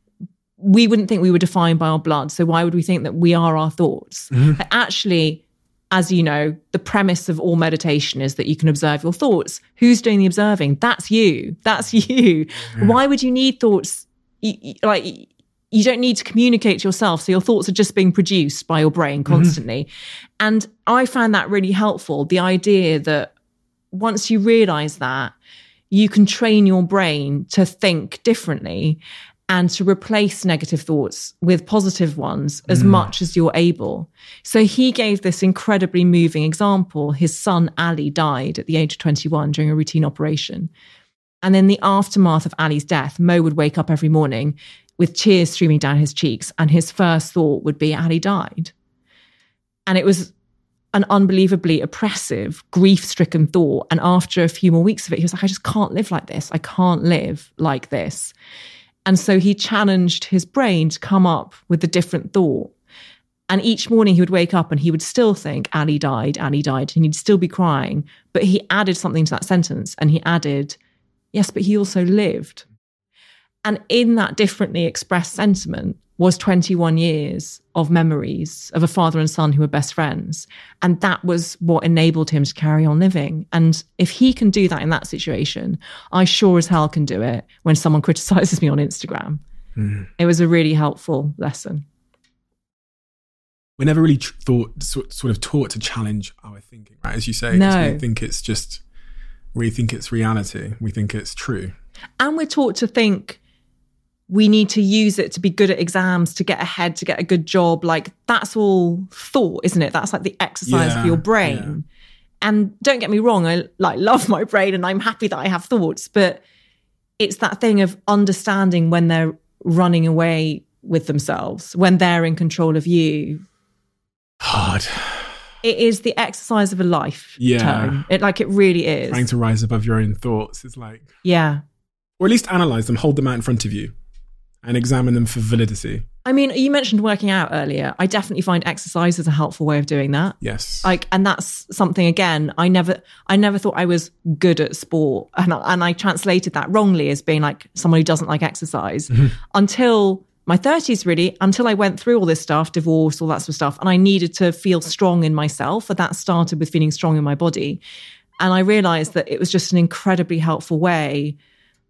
Speaker 2: we wouldn't think we were defined by our blood. So why would we think that we are our thoughts? Mm. But actually, as you know, the premise of all meditation is that you can observe your thoughts. Who's doing the observing? That's you. That's you. Yeah. Why would you need thoughts? You, you, like, you don't need to communicate to yourself. So your thoughts are just being produced by your brain constantly. Mm-hmm. And I found that really helpful. The idea that once you realize that, you can train your brain to think differently and to replace negative thoughts with positive ones as mm. much as you're able. So he gave this incredibly moving example. His son, Ali, died at the age of twenty-one during a routine operation. And in the aftermath of Ali's death, Mo would wake up every morning with tears streaming down his cheeks. And his first thought would be, Ali died. And it was an unbelievably oppressive, grief-stricken thought. And after a few more weeks of it, he was like, I just can't live like this. I can't live like this. And so he challenged his brain to come up with a different thought. And each morning he would wake up and he would still think, Ali died, Ali died, and he'd still be crying. But he added something to that sentence, and he added, yes, but he also lived. And in that differently expressed sentiment was twenty-one years of memories of a father and son who were best friends. And that was what enabled him to carry on living. And if he can do that in that situation, I sure as hell can do it when someone criticizes me on Instagram. Mm. It was a really helpful lesson.
Speaker 1: We're never really tr- thought, sort, sort of taught to challenge our thinking, right? As you say,
Speaker 2: no.
Speaker 1: we think it's just, we think it's reality. We think it's true.
Speaker 2: And we're taught to think we need to use it to be good at exams, to get ahead, to get a good job. Like, that's all thought, isn't it? That's like the exercise
Speaker 1: yeah,
Speaker 2: for your brain. Yeah. And don't get me wrong, I like love my brain and I'm happy that I have thoughts, but it's that thing of understanding when they're running away with themselves, when they're in control of you.
Speaker 1: Hard.
Speaker 2: It is the exercise of a life.
Speaker 1: Yeah.
Speaker 2: Tone. It like it really is.
Speaker 1: Trying to rise above your own thoughts is like,
Speaker 2: yeah.
Speaker 1: Or at least analyze them, hold them out in front of you, and examine them for validity.
Speaker 2: I mean, you mentioned working out earlier. I definitely find exercise is a helpful way of doing that.
Speaker 1: Yes.
Speaker 2: Like, and that's something, again, I never, I never thought I was good at sport. And, and I translated that wrongly as being like someone who doesn't like exercise mm-hmm. until my thirties, really, until I went through all this stuff, divorce, all that sort of stuff. And I needed to feel strong in myself. And that started with feeling strong in my body. And I realized that it was just an incredibly helpful way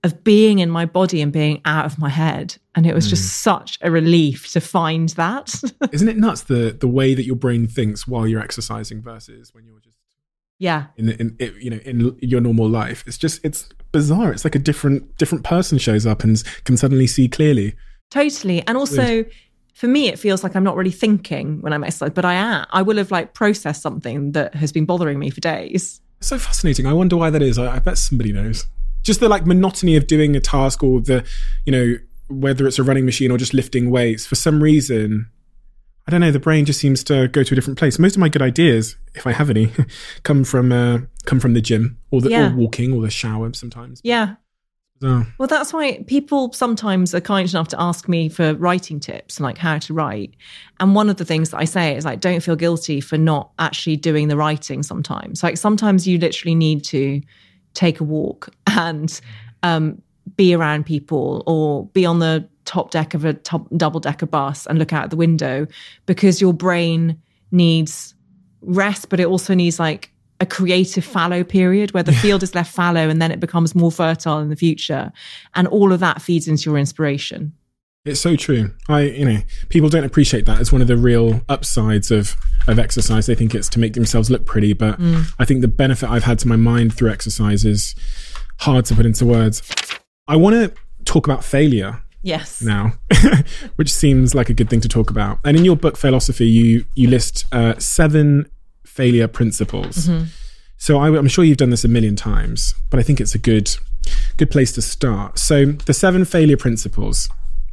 Speaker 2: of being in my body and being out of my head. And it was mm. just such a relief to find that.
Speaker 1: Isn't it nuts, the the way that your brain thinks while you're exercising versus when you're just
Speaker 2: yeah
Speaker 1: in, in, in you know in your normal life? It's just, it's bizarre. It's like a different different person shows up and can suddenly see clearly.
Speaker 2: Totally. And also Weird. For me, it feels like I'm not really thinking when I'm exercising, but I am. I will have like processed something that has been bothering me for days.
Speaker 1: It's so fascinating. I wonder why that is. I, I bet somebody knows. Just the like monotony of doing a task, or the, you know, whether it's a running machine or just lifting weights, for some reason, I don't know, the brain just seems to go to a different place. Most of my good ideas, if I have any, come from uh, come from the gym or the
Speaker 2: yeah.
Speaker 1: or walking or the shower sometimes.
Speaker 2: Yeah.
Speaker 1: So.
Speaker 2: Well, that's why people sometimes are kind enough to ask me for writing tips, like how to write. And one of the things that I say is like, don't feel guilty for not actually doing the writing sometimes. Like sometimes you literally need to take a walk and um, be around people, or be on the top deck of a top double decker bus and look out the window, because your brain needs rest, but it also needs like a creative fallow period where the field is left fallow and then it becomes more fertile in the future. And all of that feeds into your inspiration.
Speaker 1: It's so true. I, you know, people don't appreciate that as one of the real upsides of, of exercise. They think it's to make themselves look pretty, but mm. I think the benefit I've had to my mind through exercise is hard to put into words. I want to talk about failure.
Speaker 2: Yes.
Speaker 1: Now, which seems like a good thing to talk about. And in your book, Failosophy, you, you list uh, seven failure principles. Mm-hmm. So I, I'm sure you've done this a million times, but I think it's a good, good place to start. So the seven failure principles.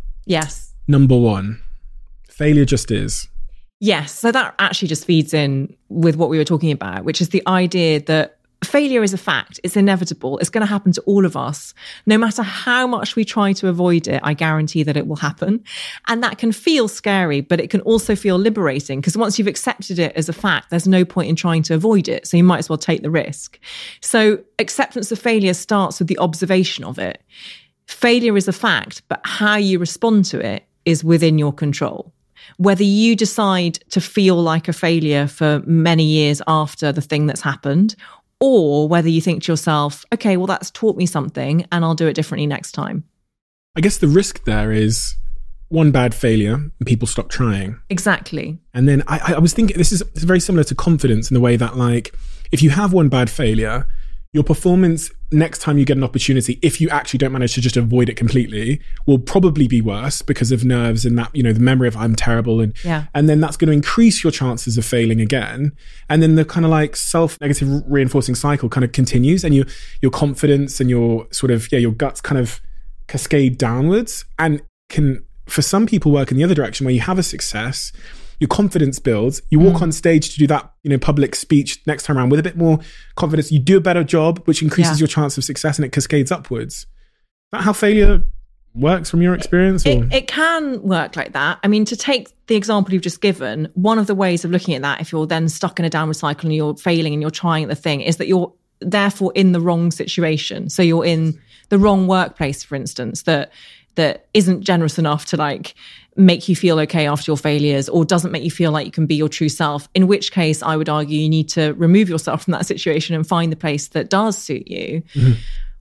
Speaker 2: Yes.
Speaker 1: Number one, failure just is.
Speaker 2: Yes. So that actually just feeds in with what we were talking about, which is the idea that failure is a fact. It's inevitable. It's going to happen to all of us. No matter how much we try to avoid it, I guarantee that it will happen. And that can feel scary, but it can also feel liberating, because once you've accepted it as a fact, there's no point in trying to avoid it. So you might as well take the risk. So acceptance of failure starts with the observation of it. Failure is a fact, but how you respond to it is within your control. Whether you decide to feel like a failure for many years after the thing that's happened, or whether you think to yourself, okay, well, that's taught me something and I'll do it differently next time.
Speaker 1: I guess the risk there is one bad failure and people stop trying.
Speaker 2: Exactly.
Speaker 1: And then I, I was thinking, this is it's very similar to confidence in the way that, like, if you have one bad failure, your performance next time you get an opportunity, if you actually don't manage to just avoid it completely, will probably be worse because of nerves and that, you know, the memory of I'm terrible. And,
Speaker 2: yeah.
Speaker 1: and then that's going to increase your chances of failing again. And then the kind of like self-negative reinforcing cycle kind of continues, and you, your confidence and your sort of, yeah, your guts kind of cascade downwards, and can, for some people, work in the other direction where you have a success, your confidence builds, you walk mm. on stage to do that, you know, public speech next time around with a bit more confidence, you do a better job, which increases yeah. your chance of success, and it cascades upwards. Is that how failure works from your experience?
Speaker 2: It, it, it can work like that. I mean, to take the example you've just given, one of the ways of looking at that, if you're then stuck in a downward cycle and you're failing and you're trying at the thing, is that you're therefore in the wrong situation. So you're in the wrong workplace, for instance, that that isn't generous enough to like make you feel okay after your failures, or doesn't make you feel like you can be your true self, in which case I would argue you need to remove yourself from that situation and find the place that does suit you. Mm-hmm.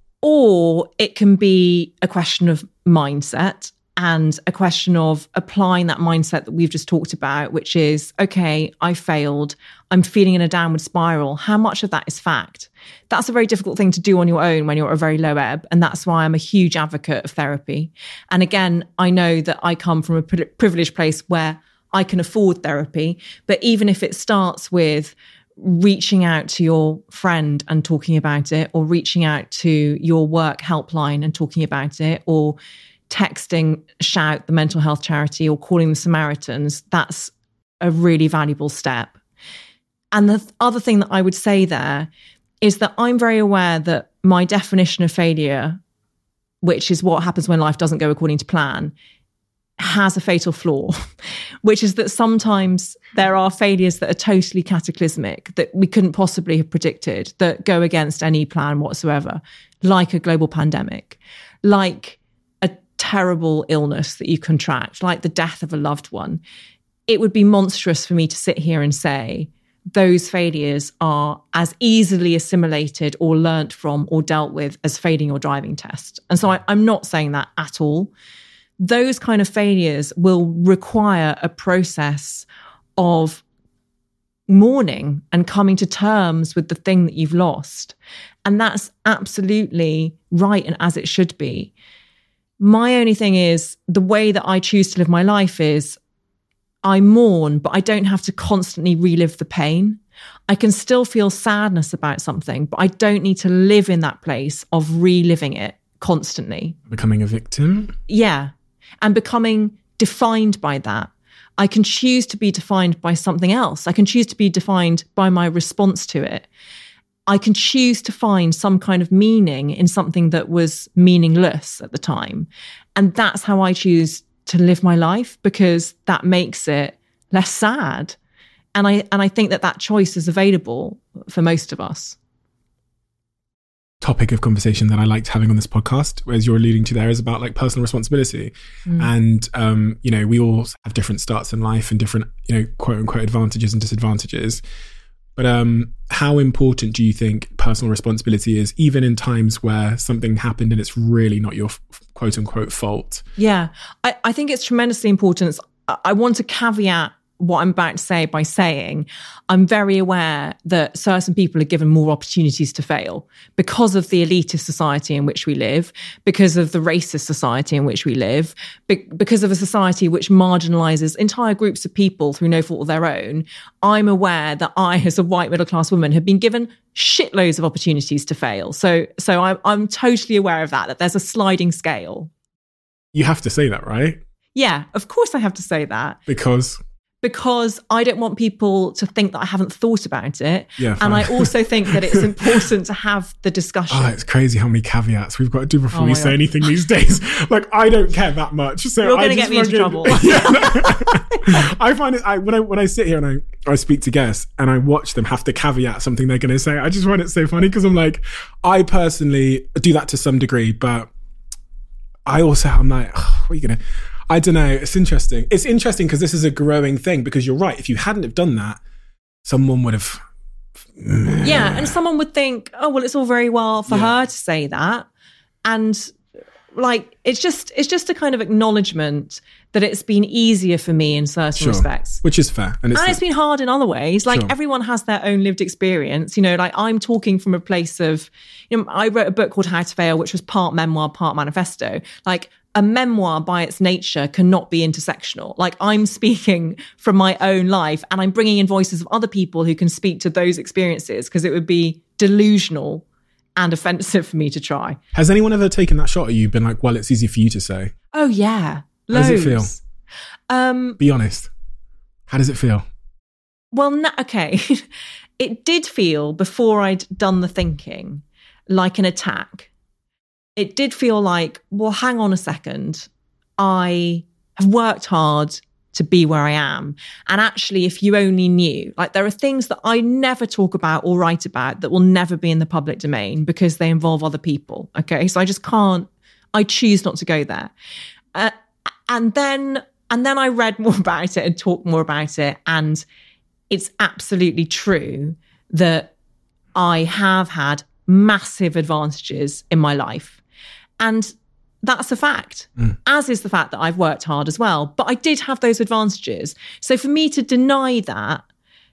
Speaker 2: Or it can be a question of mindset, and a question of applying that mindset that we've just talked about, which is, okay, I failed, I'm feeling in a downward spiral. How much of that is fact? That's a very difficult thing to do on your own when you're at a very low ebb. And that's why I'm a huge advocate of therapy. And again, I know that I come from a privileged place where I can afford therapy. But even if it starts with reaching out to your friend and talking about it, or reaching out to your work helpline and talking about it, or texting Shout, the mental health charity, or calling the Samaritans, that's a really valuable step. And the th- other thing that I would say there is that I'm very aware that my definition of failure, which is what happens when life doesn't go according to plan, has a fatal flaw, which is that sometimes there are failures that are totally cataclysmic, that we couldn't possibly have predicted, that go against any plan whatsoever, like a global pandemic, like a terrible illness that you contract, like the death of a loved one. It would be monstrous for me to sit here and say, those failures are as easily assimilated or learnt from or dealt with as failing your driving test. And so I, I'm not saying that at all. Those kind of failures will require a process of mourning and coming to terms with the thing that you've lost. And that's absolutely right and as it should be. My only thing is the way that I choose to live my life is I mourn, but I don't have to constantly relive the pain. I can still feel sadness about something, but I don't need to live in that place of reliving it constantly.
Speaker 1: Becoming a victim?
Speaker 2: Yeah. And becoming defined by that. I can choose to be defined by something else. I can choose to be defined by my response to it. I can choose to find some kind of meaning in something that was meaningless at the time. And that's how I choose to live my life, because that makes it less sad. And I and I think that that choice is available for most of us.
Speaker 1: Topic of conversation that I liked having on this podcast, as you're alluding to there, is about like personal responsibility. Mm. And, um, you know, we all have different starts in life and different, you know, quote unquote advantages and disadvantages. But um, how important do you think personal responsibility is, even in times where something happened and it's really not your quote unquote fault?
Speaker 2: Yeah, I, I think it's tremendously important. I want to caveat what I'm about to say by saying I'm very aware that certain people are given more opportunities to fail because of the elitist society in which we live, because of the racist society in which we live, be- because of a society which marginalizes entire groups of people through no fault of their own. I'm aware that I, as a white middle-class woman, have been given shitloads of opportunities to fail. So, so I'm, I'm totally aware of that, that there's a sliding scale.
Speaker 1: You have to say that, right?
Speaker 2: Yeah, of course I have to say that.
Speaker 1: Because...
Speaker 2: Because I don't want people to think that I haven't thought about it.
Speaker 1: Yeah,
Speaker 2: and I also think that it's important to have the discussion.
Speaker 1: Oh, it's crazy how many caveats we've got to do before
Speaker 2: oh
Speaker 1: we
Speaker 2: God.
Speaker 1: say anything these days. Like, I don't care that much. So
Speaker 2: You're going to
Speaker 1: I
Speaker 2: get me
Speaker 1: fucking,
Speaker 2: into trouble.
Speaker 1: Yeah. I find it, I, when I when I sit here and I, I speak to guests and I watch them have to caveat something they're going to say, I just find it so funny because I'm like, I personally do that to some degree, but I also, I'm like, oh, what are you going to... I don't know. It's interesting. It's interesting because this is a growing thing, because you're right. If you hadn't have done that, someone would have...
Speaker 2: Yeah, and someone would think, oh, well, it's all very well for
Speaker 1: yeah.
Speaker 2: her to say that. And like, it's just it's just a kind of acknowledgement that it's been easier for me in certain
Speaker 1: sure.
Speaker 2: respects.
Speaker 1: Which is fair.
Speaker 2: And it's, and it's been hard in other ways. Like, sure. everyone has their own lived experience. You know, like I'm talking from a place of, you know, I wrote a book called How to Fail, which was part memoir, part manifesto. Like, a memoir by its nature cannot be intersectional. Like, I'm speaking from my own life and I'm bringing in voices of other people who can speak to those experiences, because it would be delusional and offensive for me to try.
Speaker 1: Has anyone ever taken that shot at you, been like, well, it's easy for you to say?
Speaker 2: Oh, yeah.
Speaker 1: How
Speaker 2: Loads.
Speaker 1: does it feel?
Speaker 2: Um,
Speaker 1: be honest. How does it feel?
Speaker 2: Well, no, okay. It did feel, before I'd done the thinking, like an attack. It did feel like, well, hang on a second. I have worked hard to be where I am. And actually, if you only knew, like, there are things that I never talk about or write about that will never be in the public domain because they involve other people. Okay. So I just can't, I choose not to go there. Uh, and then, and then I read more about it and talked more about it. And it's absolutely true that I have had massive advantages in my life. And that's a fact, mm. as is the fact that I've worked hard as well. But I did have those advantages. So for me to deny that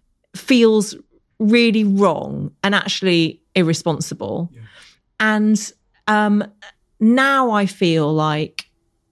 Speaker 2: feels really wrong and actually irresponsible. Yeah. And um, now I feel like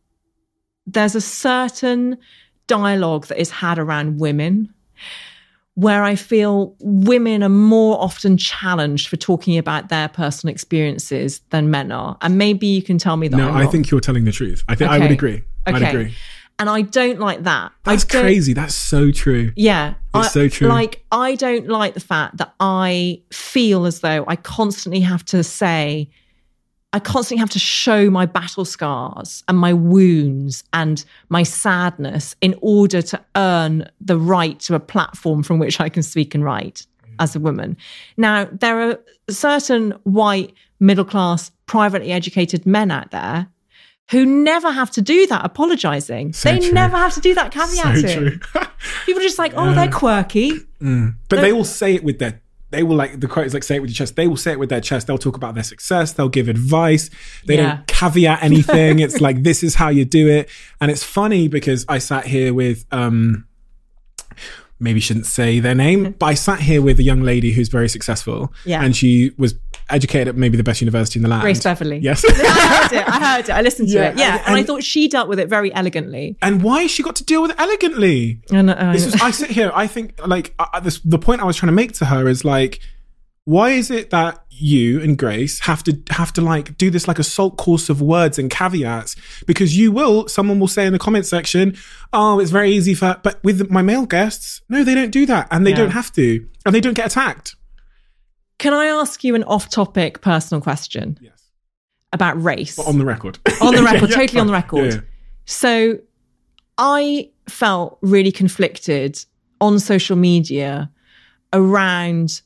Speaker 2: there's a certain dialogue that is had around women where I feel women are more often challenged for talking about their personal experiences than men are. And maybe you can tell me that
Speaker 1: No,
Speaker 2: I'm
Speaker 1: I
Speaker 2: wrong.
Speaker 1: think you're telling the truth. I think
Speaker 2: okay.
Speaker 1: I would agree.
Speaker 2: Okay.
Speaker 1: I'd agree.
Speaker 2: And I don't like that.
Speaker 1: That's crazy. That's so true.
Speaker 2: Yeah.
Speaker 1: It's
Speaker 2: I,
Speaker 1: so true.
Speaker 2: Like, I don't like the fact that I feel as though I constantly have to say, I constantly have to show my battle scars and my wounds and my sadness in order to earn the right to a platform from which I can speak and write as a woman. Now, there are certain white, middle-class, privately educated men out there who never have to do that apologizing.
Speaker 1: So
Speaker 2: they
Speaker 1: true.
Speaker 2: never have to do that caveat.
Speaker 1: So true.
Speaker 2: People are just like, oh, they're quirky.
Speaker 1: Mm. But
Speaker 2: They're-
Speaker 1: they will say it with their, they will like, the quote is like, say it with your chest. They will say it with their chest. They'll talk about their success. They'll give advice. They
Speaker 2: Yeah.
Speaker 1: don't caveat anything. It's like, this is how you do it. And it's funny because I sat here with, um, maybe shouldn't say their name, but I sat here with a young lady who's very successful.
Speaker 2: Yeah.
Speaker 1: And she was educated at maybe the best university in the land.
Speaker 2: Grace Beverly.
Speaker 1: Yes.
Speaker 2: I heard it. I heard it. I listened to
Speaker 1: Yeah,
Speaker 2: it. Yeah.
Speaker 1: and-
Speaker 2: And, I
Speaker 1: and-
Speaker 2: thought she dealt with it very elegantly.
Speaker 1: And why has she got to deal with it elegantly?
Speaker 2: And, uh,
Speaker 1: This is, I sit here, I think, like, uh, this, the point I was trying to make to her is like, why is it that you and Grace have to have to like do this like assault course of words and caveats? Because you will, someone will say in the comment section, oh, it's very easy for, but with my male guests, no, they don't do that. And they
Speaker 2: Yeah.
Speaker 1: don't have to. And they don't get attacked.
Speaker 2: Can I ask you an off-topic personal question
Speaker 1: Yes.
Speaker 2: about race?
Speaker 1: But on the record.
Speaker 2: On the record,
Speaker 1: Yeah,
Speaker 2: totally
Speaker 1: fine.
Speaker 2: on the record.
Speaker 1: Yeah.
Speaker 2: So I felt really conflicted on social media around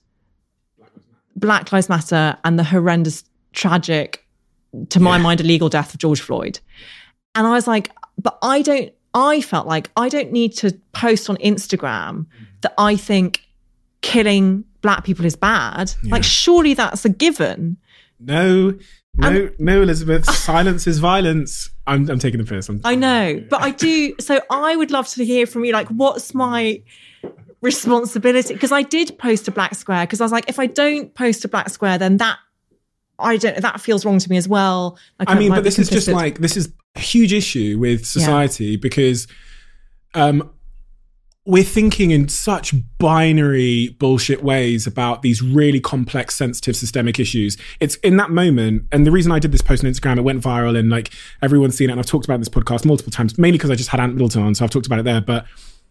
Speaker 2: Black Lives Matter and the horrendous, tragic, to my
Speaker 1: Yeah.
Speaker 2: mind, illegal death of George Floyd. And I was like, but I don't, I felt like I don't need to post on Instagram that I think killing Black people is bad.
Speaker 1: Yeah.
Speaker 2: Like, surely that's a given.
Speaker 1: No, no, no, Elizabeth. Silence is violence. I'm, I'm taking the piss. I'm,
Speaker 2: I know, but I do. So I would love to hear from you, like, what's my responsibility? Because I did post a black square because I was like, if I don't post a black square, then that, I don't, that feels wrong to me as well. Like,
Speaker 1: I mean,
Speaker 2: might
Speaker 1: but
Speaker 2: be
Speaker 1: this is just
Speaker 2: complicit.
Speaker 1: like, this is a huge issue with society because um, we're thinking in such binary bullshit ways about these really complex, sensitive, systemic issues. It's in that moment. And the reason I did this post on Instagram, it went viral and like everyone's seen it. And I've talked about it in this podcast multiple times, mainly because I just had Ant Middleton on. So I've talked about it there. But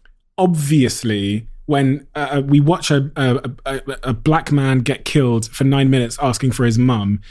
Speaker 1: obviously, when uh, we watch a, a, a, a black man get killed for nine minutes asking for his mum,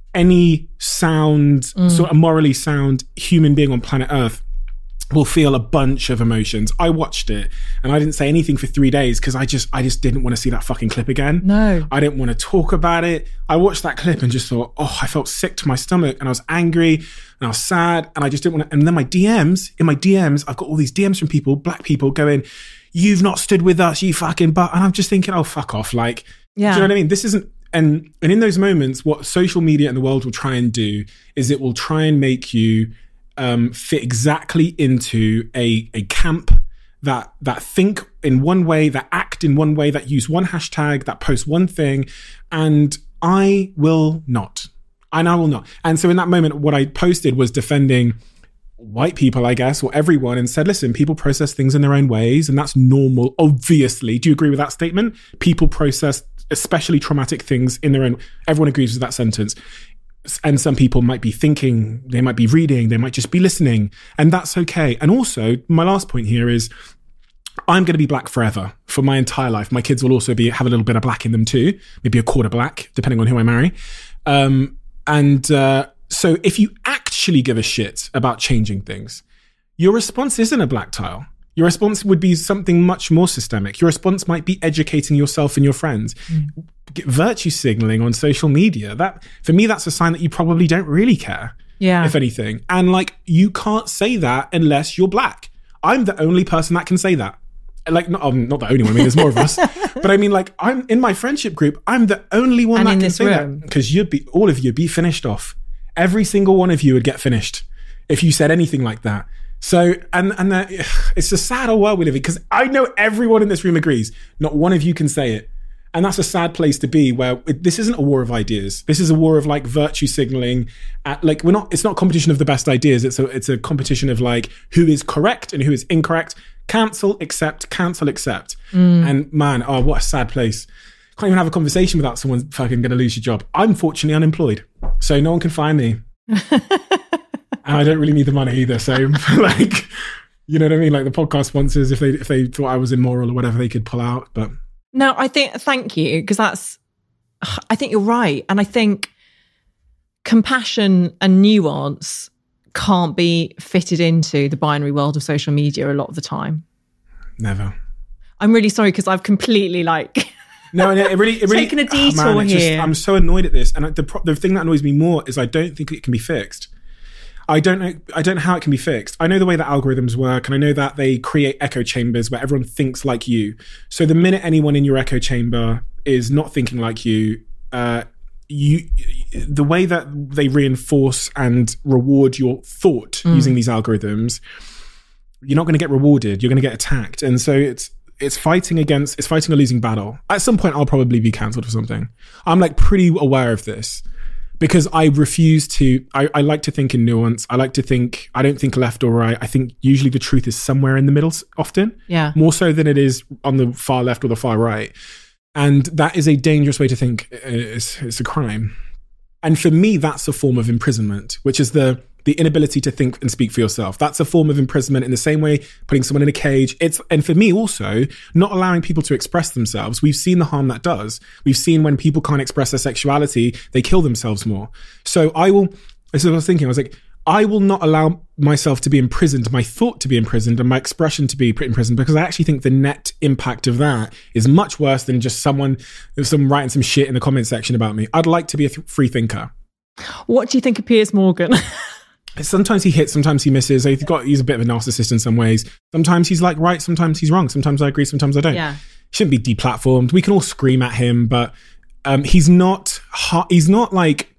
Speaker 1: any sound,
Speaker 2: Mm.
Speaker 1: sort of morally sound human being on planet Earth will feel a bunch of emotions. I watched it and I didn't say anything for three days because I just, I just didn't want to see that fucking clip again.
Speaker 2: No.
Speaker 1: I didn't want to talk about it. I watched that clip and just thought, oh, I felt sick to my stomach and I was angry and I was sad and I just didn't want to. And then my D Ms, in my D Ms, I've got all these D Ms from people, black people going, you've not stood with us, you fucking butt. And I'm just thinking, oh, fuck off. Like,
Speaker 2: Yeah.
Speaker 1: do you know what I mean? This isn't, and, and in those moments, what social media and the world will try and do is it will try and make you um, fit exactly into a, a camp that, that think in one way, that act in one way, that use one hashtag, that post one thing. And I will not. And I will not. And so in that moment, what I posted was defending white people, I guess, or everyone, and said, listen, people process things in their own ways, and that's normal, obviously. Do you agree with that statement? People process especially traumatic things in their own, everyone agrees with that sentence. And some people might be thinking, they might be reading, they might just be listening, and that's okay. And also, my last point here is, I'm going to be black forever for my entire life. My kids will also be have a little bit of black in them too, maybe a quarter black, depending on who I marry. Um, and uh, so if you actually give a shit about changing things, your response isn't a black tile. Your response would be something much more systemic. Your response might be educating yourself and your friends. Mm. Virtue signaling on social media, that for me, that's a sign that you probably don't really care,
Speaker 2: Yeah.
Speaker 1: if anything. And like, you can't say that unless you're black. I'm the only person that can say that. Like, not, um, not the only one, I mean, there's more of us. But I mean, like, I'm in my friendship group, I'm the only one
Speaker 2: And
Speaker 1: that
Speaker 2: in
Speaker 1: can
Speaker 2: this
Speaker 1: say
Speaker 2: room.
Speaker 1: that. Because you'd be, all of you would be finished off. Every single one of you would get finished if you said anything like that. So, and and uh, it's a sad old world we live in, because I know everyone in this room agrees. Not one of you can say it. And that's a sad place to be, where it, this isn't a war of ideas. This is a war of like virtue signaling. At, like, we're not, it's not a competition of the best ideas. It's a, it's a competition of like who is correct and who is incorrect. Cancel, accept, cancel, accept. Mm. And man, oh, what a sad place. Can't even have a conversation without someone fucking going to lose your job. I'm fortunately unemployed, so no one can find me. And I don't really need the money either. So like, you know what I mean? Like the podcast sponsors, if they, if they thought I was immoral or whatever, they could pull out, but.
Speaker 2: No, I think, thank you, because that's, I think you're right. And I think compassion and nuance can't be fitted into the binary world of social media a lot of the time.
Speaker 1: Never.
Speaker 2: I'm really sorry, because I've completely like...
Speaker 1: No, and it really, it really
Speaker 2: taken a detour
Speaker 1: oh man,
Speaker 2: here.
Speaker 1: Just, I'm so annoyed at this. And the, the thing that annoys me more is I don't think it can be fixed. I don't know. I don't know how it can be fixed. I know the way that algorithms work, and I know that they create echo chambers where everyone thinks like you. So the minute anyone in your echo chamber is not thinking like you, uh, you, the way that they reinforce and reward your thought mm. using these algorithms, you're not going to get rewarded. You're going to get attacked, and so it's it's fighting against. It's fighting a losing battle. At some point, I'll probably be cancelled for something. I'm like pretty aware of this. Because I refuse to, I, I like to think in nuance. I like to think, I don't think left or right. I think usually the truth is somewhere in the middle often.
Speaker 2: Yeah.
Speaker 1: More so than it is on the far left or the far right. And that is a dangerous way to think. It's, it's a crime. And for me, that's a form of imprisonment, which is the the inability to think and speak for yourself. That's a form of imprisonment in the same way putting someone in a cage. It's, and for me also, not allowing people to express themselves. We've seen the harm that does. We've seen when people can't express their sexuality, they kill themselves more. So I will, this is what I was thinking. I was like, I will not allow myself to be imprisoned, my thought to be imprisoned, and my expression to be imprisoned, because I actually think the net impact of that is much worse than just someone, some writing some shit in the comment section about me. I'd like to be a th- free thinker.
Speaker 2: What do you think of Piers Morgan?
Speaker 1: Sometimes he hits, sometimes he misses. He's got, he's a bit of a narcissist in some ways. Sometimes he's like right, sometimes he's wrong. Sometimes I agree, sometimes I don't.
Speaker 2: Yeah.
Speaker 1: Shouldn't be deplatformed. We can all scream at him, but um, he's not, he's not like,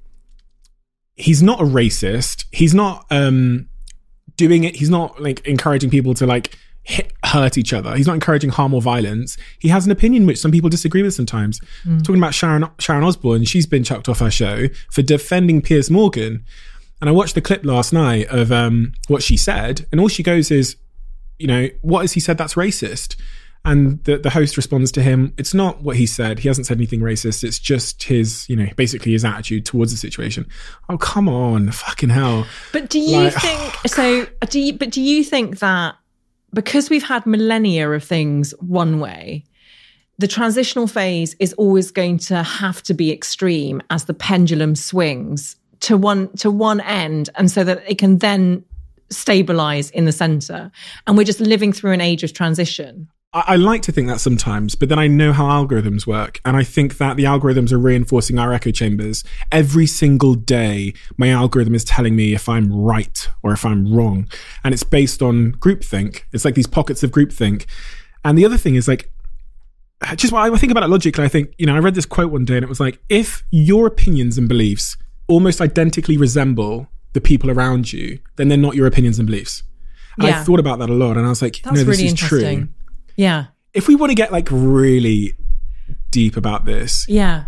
Speaker 1: he's not a racist. He's not um, doing it. He's not like encouraging people to like hit, hurt each other. He's not encouraging harm or violence. He has an opinion which some people disagree with sometimes. Mm. Talking about Sharon, Sharon Osbourne, she's been chucked off her show for defending Piers Morgan. And I watched the clip last night of um, what she said, and all she goes is, you know, what has he said that's racist? And the, the host responds to him, it's not what he said. He hasn't said anything racist. It's just his, you know, basically his attitude towards the situation. Oh, come on, fucking hell.
Speaker 2: But do you like, think, so do you, but do you think that because we've had millennia of things one way, the transitional phase is always going to have to be extreme as the pendulum swings to one to one end, and so that it can then stabilize in the center, and we're just living through an age of transition?
Speaker 1: I, I like to think that sometimes, but then I know how algorithms work, and I think that the algorithms are reinforcing our echo chambers. Every single day, my algorithm is telling me if I'm right or if I'm wrong, and it's based on groupthink. It's like these pockets of groupthink. And the other thing is like, just when I think about it logically, I think, you know, I read this quote one day and it was like, if your opinions and beliefs almost identically resemble the people around you, then they're not your opinions and beliefs. And yeah. I thought about that a lot, and I was like,
Speaker 2: that's
Speaker 1: no, this
Speaker 2: really
Speaker 1: is
Speaker 2: interesting.
Speaker 1: True.
Speaker 2: Yeah.
Speaker 1: If we want to get like really deep about this,
Speaker 2: yeah,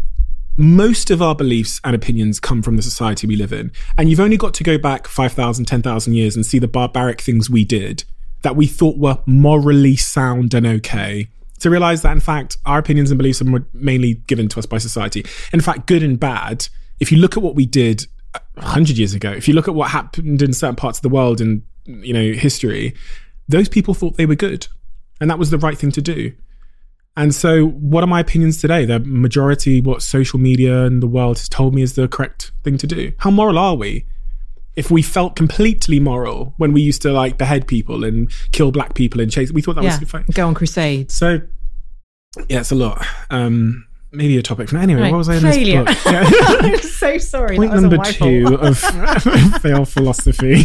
Speaker 1: most of our beliefs and opinions come from the society we live in. And you've only got to go back five thousand, ten thousand years and see the barbaric things we did that we thought were morally sound and okay, to realize that in fact, our opinions and beliefs are mainly given to us by society. In fact, good and bad, if you look at what we did a hundred years ago, if you look at what happened in certain parts of the world in, you know, history, those people thought they were good, and that was the right thing to do. And so what are my opinions today? The majority, what social media and the world has told me is the correct thing to do. How moral are we? If we felt completely moral when we used to like behead people and kill black people and chase, we thought that
Speaker 2: yeah,
Speaker 1: was fine.
Speaker 2: Go on crusades.
Speaker 1: So yeah, it's a lot. Um, maybe a topic for anyway. Right. What was I in
Speaker 2: Failure.
Speaker 1: this book? Yeah.
Speaker 2: I'm so sorry.
Speaker 1: Point number two of fail philosophy.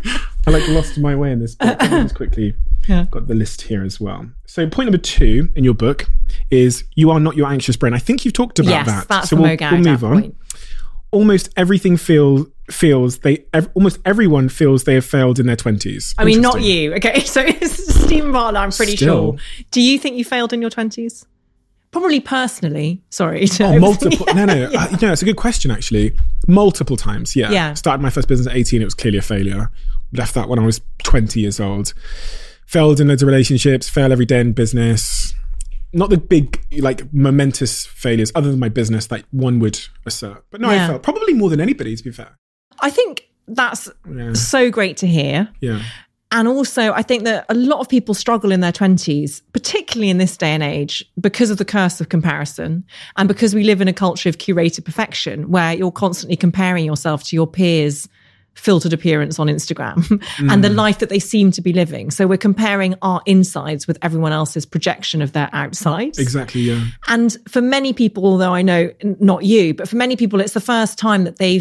Speaker 1: I like lost my way in this book. Just quickly
Speaker 2: yeah.
Speaker 1: got the list here as well. So point number two in your book is you are not your anxious brain. I think you've talked about
Speaker 2: yes,
Speaker 1: that.
Speaker 2: That's
Speaker 1: so
Speaker 2: the
Speaker 1: we'll, we'll move on.
Speaker 2: Point.
Speaker 1: Almost everything feel, feels they. Ev- almost everyone feels they have failed in their twenties.
Speaker 2: I mean, not you. Okay, so Stephen Bartlett, I'm pretty
Speaker 1: Still.
Speaker 2: sure. Do you think you failed in your twenties? Probably personally. Sorry. To
Speaker 1: oh, multiple.
Speaker 2: yeah.
Speaker 1: No, no. Yeah. Uh, you know, it's a good question actually. Multiple times. Yeah.
Speaker 2: Yeah.
Speaker 1: Started my first business at eighteen. It was clearly a failure. Left that when I was twenty years old. Failed in loads of relationships. Fail every day in business. Not the big, like, momentous failures, other than my business, that one would assert. But no, yeah. I failed. Probably more than anybody, to be fair.
Speaker 2: I think that's
Speaker 1: yeah.
Speaker 2: so great to hear.
Speaker 1: Yeah.
Speaker 2: And also, I think that a lot of people struggle in their twenties, particularly in this day and age, because of the curse of comparison and because we live in a culture of curated perfection where you're constantly comparing yourself to your peers' filtered appearance on Instagram mm. and the life that they seem to be living. So we're comparing our insides with everyone else's projection of their outsides.
Speaker 1: Exactly, yeah.
Speaker 2: And for many people, although I know not you, but for many people, it's the first time that they've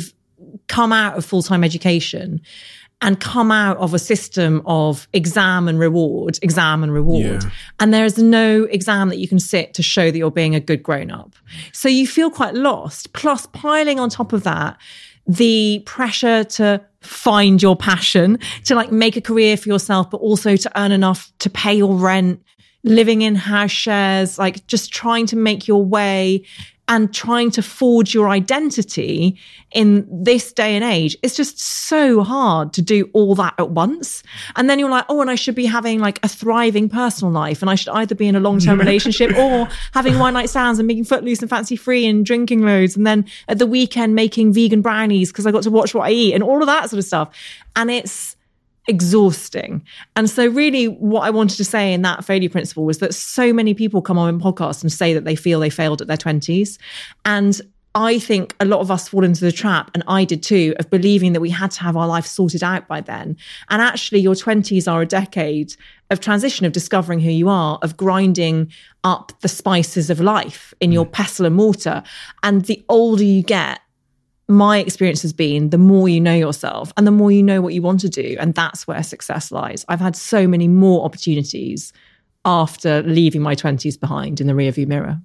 Speaker 2: come out of full-time education and come out of a system of exam and reward, exam and reward. Yeah. And there is no exam that you can sit to show that you're being a good grown-up. So you feel quite lost. Plus, piling on top of that, the pressure to find your passion, to like make a career for yourself, but also to earn enough to pay your rent, living in house shares, like just trying to make your way and trying to forge your identity in this day and age. It's just so hard to do all that at once. And then you're like, oh, and I should be having like a thriving personal life. And I should either be in a long-term relationship or having one night stands and making Footloose and Fancy Free and drinking loads. And then at the weekend making vegan brownies because I got to watch what I eat and all of that sort of stuff. And it's exhausting. And so really what I wanted to say in that failure principle was that so many people come on podcasts and say that they feel they failed at their twenties. And I think a lot of us fall into the trap, and I did too, of believing that we had to have our life sorted out by then. And actually your twenties are a decade of transition, of discovering who you are, of grinding up the spices of life in your pestle and mortar. And the older you get, my experience has been the more you know yourself and the more you know what you want to do. And that's where success lies. I've had so many more opportunities after leaving my twenties behind in the rearview mirror.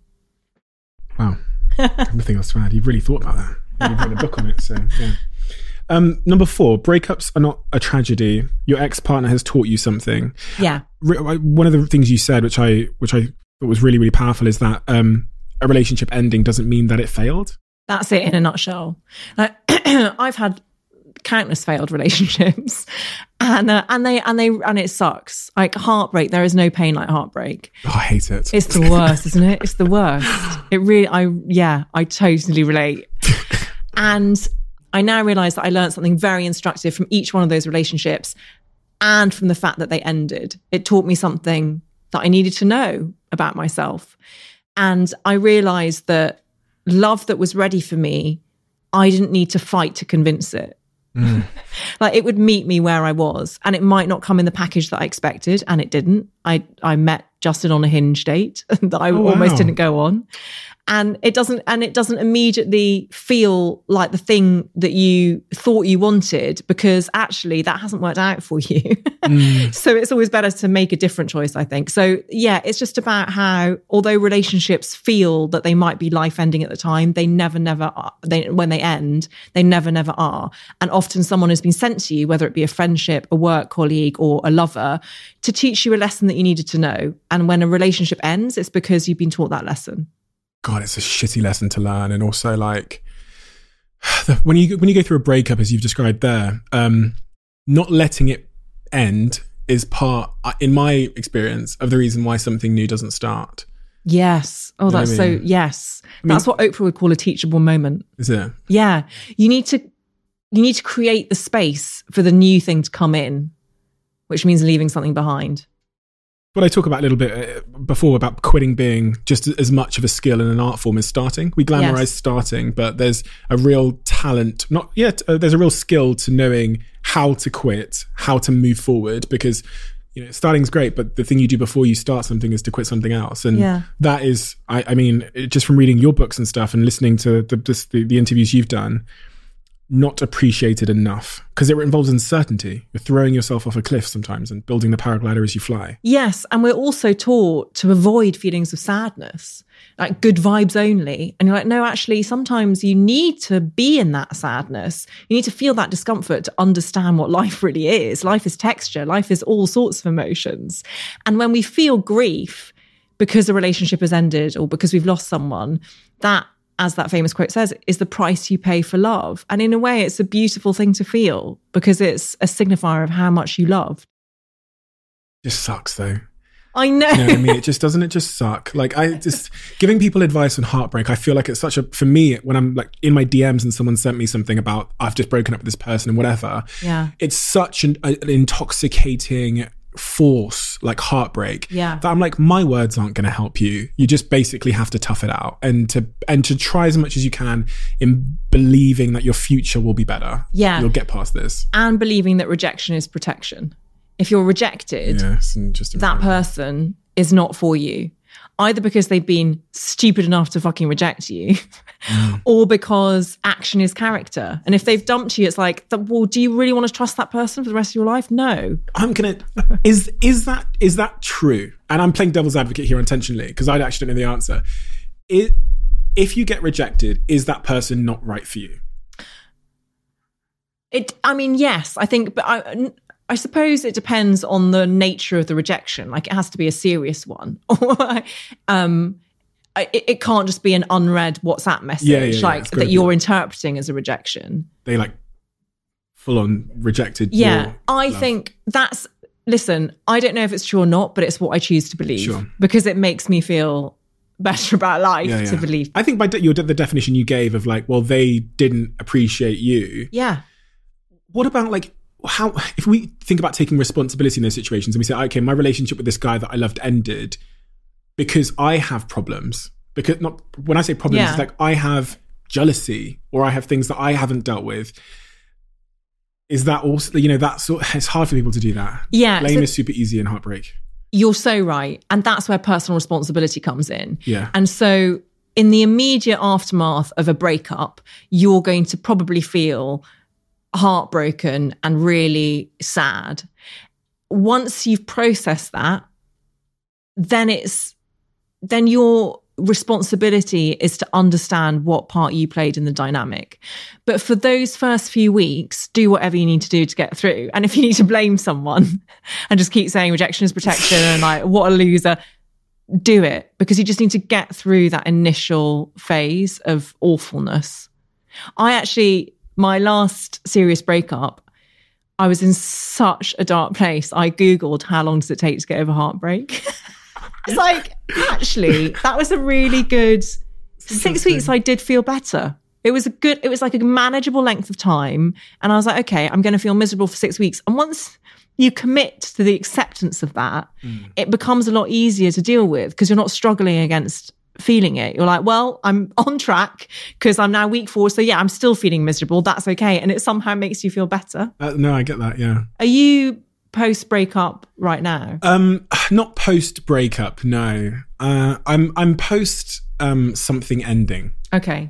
Speaker 1: Wow. Nothing else to add. You've really thought about that. You've written a book on it. So, yeah. Um, number four, breakups are not a tragedy. Your ex-partner has taught you something.
Speaker 2: Yeah.
Speaker 1: One of the things you said, which I, which I thought was really, really powerful, is that um, a relationship ending doesn't mean that it failed.
Speaker 2: That's it in a nutshell. Like, I've had countless failed relationships, and uh, and they and they and it sucks. Like heartbreak, there is no pain like heartbreak.
Speaker 1: Oh, I hate it.
Speaker 2: It's the worst, isn't it? It's the worst. It really, I yeah, I totally relate. And I now realise that I learned something very instructive from each one of those relationships, and from the fact that they ended. It taught me something that I needed to know about myself, and I realised that love that was ready for me, I didn't need to fight to convince it. Mm. Like it would meet me where I was, and it might not come in the package that I expected, and it didn't. I I met Justin on a Hinge date that I oh, almost wow. didn't go on. And it doesn't and it doesn't immediately feel like the thing that you thought you wanted, because actually that hasn't worked out for you. Mm. So it's always better to make a different choice, I think. So yeah, it's just about how, although relationships feel that they might be life ending at the time, they never, never are. They, when they end, they never, never are. And often someone has been sent to you, whether it be a friendship, a work colleague, or a lover, to teach you a lesson that you needed to know. And when a relationship ends, it's because you've been taught that lesson.
Speaker 1: God, it's a shitty lesson to learn. And also like the, when you when you go through a breakup, as you've described there, um, not letting it end is part, in my experience, of the reason why something new doesn't start.
Speaker 2: Yes. Oh, that's you know I mean? so, yes. I mean, that's what Oprah would call a teachable moment.
Speaker 1: Is it?
Speaker 2: Yeah. You need to, you need to create the space for the new thing to come in, which means leaving something behind.
Speaker 1: What I talk about a little bit before about quitting being just as much of a skill and an art form as starting. We glamorize yes. starting, but there's a real talent, not yet, uh, there's a real skill to knowing how to quit, how to move forward, because you know, starting's great, but the thing you do before you start something is to quit something else. And yeah. that is, I, I mean, just from reading your books and stuff and listening to the, just the, the interviews you've done, not appreciated enough, because it involves uncertainty. You're throwing yourself off a cliff sometimes and building the paraglider as you fly. Yes.
Speaker 2: And we're also taught to avoid feelings of sadness, like good vibes only. And you're like, no, actually, sometimes you need to be in that sadness. You need to feel that discomfort to understand what life really is. Life is texture. Life is all sorts of emotions. And when we feel grief because a relationship has ended or because we've lost someone, that, as that famous quote says, is the price you pay for love. And in a way, it's a beautiful thing to feel because it's a signifier of how much you loved.
Speaker 1: Just sucks though.
Speaker 2: I know.
Speaker 1: You know what I mean? It just, doesn't it just suck? Like I just, giving people advice on heartbreak, I feel like it's such a, for me, when I'm like in my D Ms and someone sent me something about, I've just broken up with this person and whatever.
Speaker 2: Yeah.
Speaker 1: It's such an, an intoxicating force, like heartbreak,
Speaker 2: yeah.
Speaker 1: that I'm like, my words aren't going to help you. You just basically have to tough it out and to and to try as much as you can in believing that your future will be better.
Speaker 2: Yeah,
Speaker 1: you'll get past this,
Speaker 2: and believing that rejection is protection. If you're rejected,
Speaker 1: yes, and just
Speaker 2: that person is not for you. either because they've been stupid enough to fucking reject you
Speaker 1: mm.
Speaker 2: or because action is character. And if they've dumped you, it's like, well, do you really want to trust that person for the rest of your life? No.
Speaker 1: I'm going to, is, is that, is that true? And I'm playing devil's advocate here intentionally because I actually don't know the answer. It, if you get rejected, is that person not right for you?
Speaker 2: It, I mean, yes, I think, but I, I suppose it depends on the nature of the rejection. Like it has to be a serious one. um, it, it can't just be an unread WhatsApp message
Speaker 1: yeah, yeah,
Speaker 2: like
Speaker 1: yeah,
Speaker 2: that you're interpreting as a rejection.
Speaker 1: They like full on rejected.
Speaker 2: Yeah, I
Speaker 1: love.
Speaker 2: think that's, listen, I don't know if it's true or not, but it's what I choose to believe
Speaker 1: sure.
Speaker 2: because it makes me feel better about life
Speaker 1: yeah, yeah.
Speaker 2: to believe.
Speaker 1: I think by de- your, the definition you gave of like, well, they didn't appreciate you.
Speaker 2: Yeah.
Speaker 1: What about like, how, if we think about taking responsibility in those situations and we say, okay, my relationship with this guy that I loved ended because I have problems, because not, when I say problems,
Speaker 2: yeah.
Speaker 1: it's like I have jealousy or I have things that I haven't dealt with. Is that also, you know, that's, it's hard for people to do that.
Speaker 2: Yeah.
Speaker 1: Blame
Speaker 2: so
Speaker 1: is super easy in heartbreak.
Speaker 2: You're so right. And that's where personal responsibility comes in.
Speaker 1: Yeah.
Speaker 2: And so in the immediate aftermath of a breakup, you're going to probably feel heartbroken and really sad. Once you've processed that, then it's then your responsibility is to understand what part you played in the dynamic. But for those first few weeks, do whatever you need to do to get through. And if you need to blame someone and just keep saying rejection is protection and like what a loser, do it, because you just need to get through that initial phase of awfulness. I actually My last serious breakup, I was in such a dark place. I Googled how long does it take to get over heartbreak. It's like, actually, that was a really good six weeks. I did feel better. It was a good, it was like a manageable length of time. And I was like, okay, I'm going to feel miserable for six weeks. And once you commit to the acceptance of that, mm. it becomes a lot easier to deal with because you're not struggling against feeling it. You're like, well, I'm on track because I'm now week four. So yeah, I'm still feeling miserable. That's okay. And it somehow makes you feel better.
Speaker 1: Uh, no, I get that. Yeah.
Speaker 2: Are you post breakup right now?
Speaker 1: Um, not post breakup. No, uh, I'm, I'm post, um, something ending.
Speaker 2: Okay.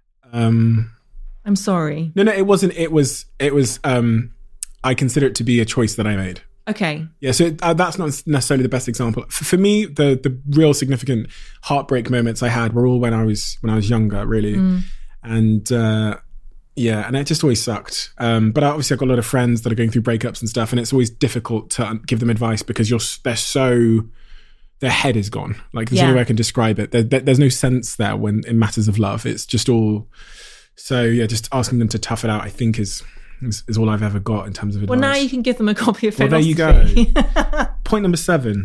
Speaker 1: Um,
Speaker 2: I'm sorry.
Speaker 1: No, no, it wasn't. It was, it was, um, I consider it to be a choice that I made.
Speaker 2: Okay.
Speaker 1: Yeah, so uh, that's not necessarily the best example. For, for me, the the real significant heartbreak moments I had were all when I was when I was younger, really, mm. and uh, yeah, and it just always sucked. Um, but obviously, I've got a lot of friends that are going through breakups and stuff, and it's always difficult to give them advice because you're they're so their head is gone. Like there's
Speaker 2: yeah.
Speaker 1: no way I can describe it. There, there, there's no sense there when in matters of love. It's just all. So yeah, just asking them to tough it out, I think is. Is, is all I've ever got in terms of advice.
Speaker 2: Well, now you can give them a copy of
Speaker 1: Philosophy. Well, there you go. Point number seven.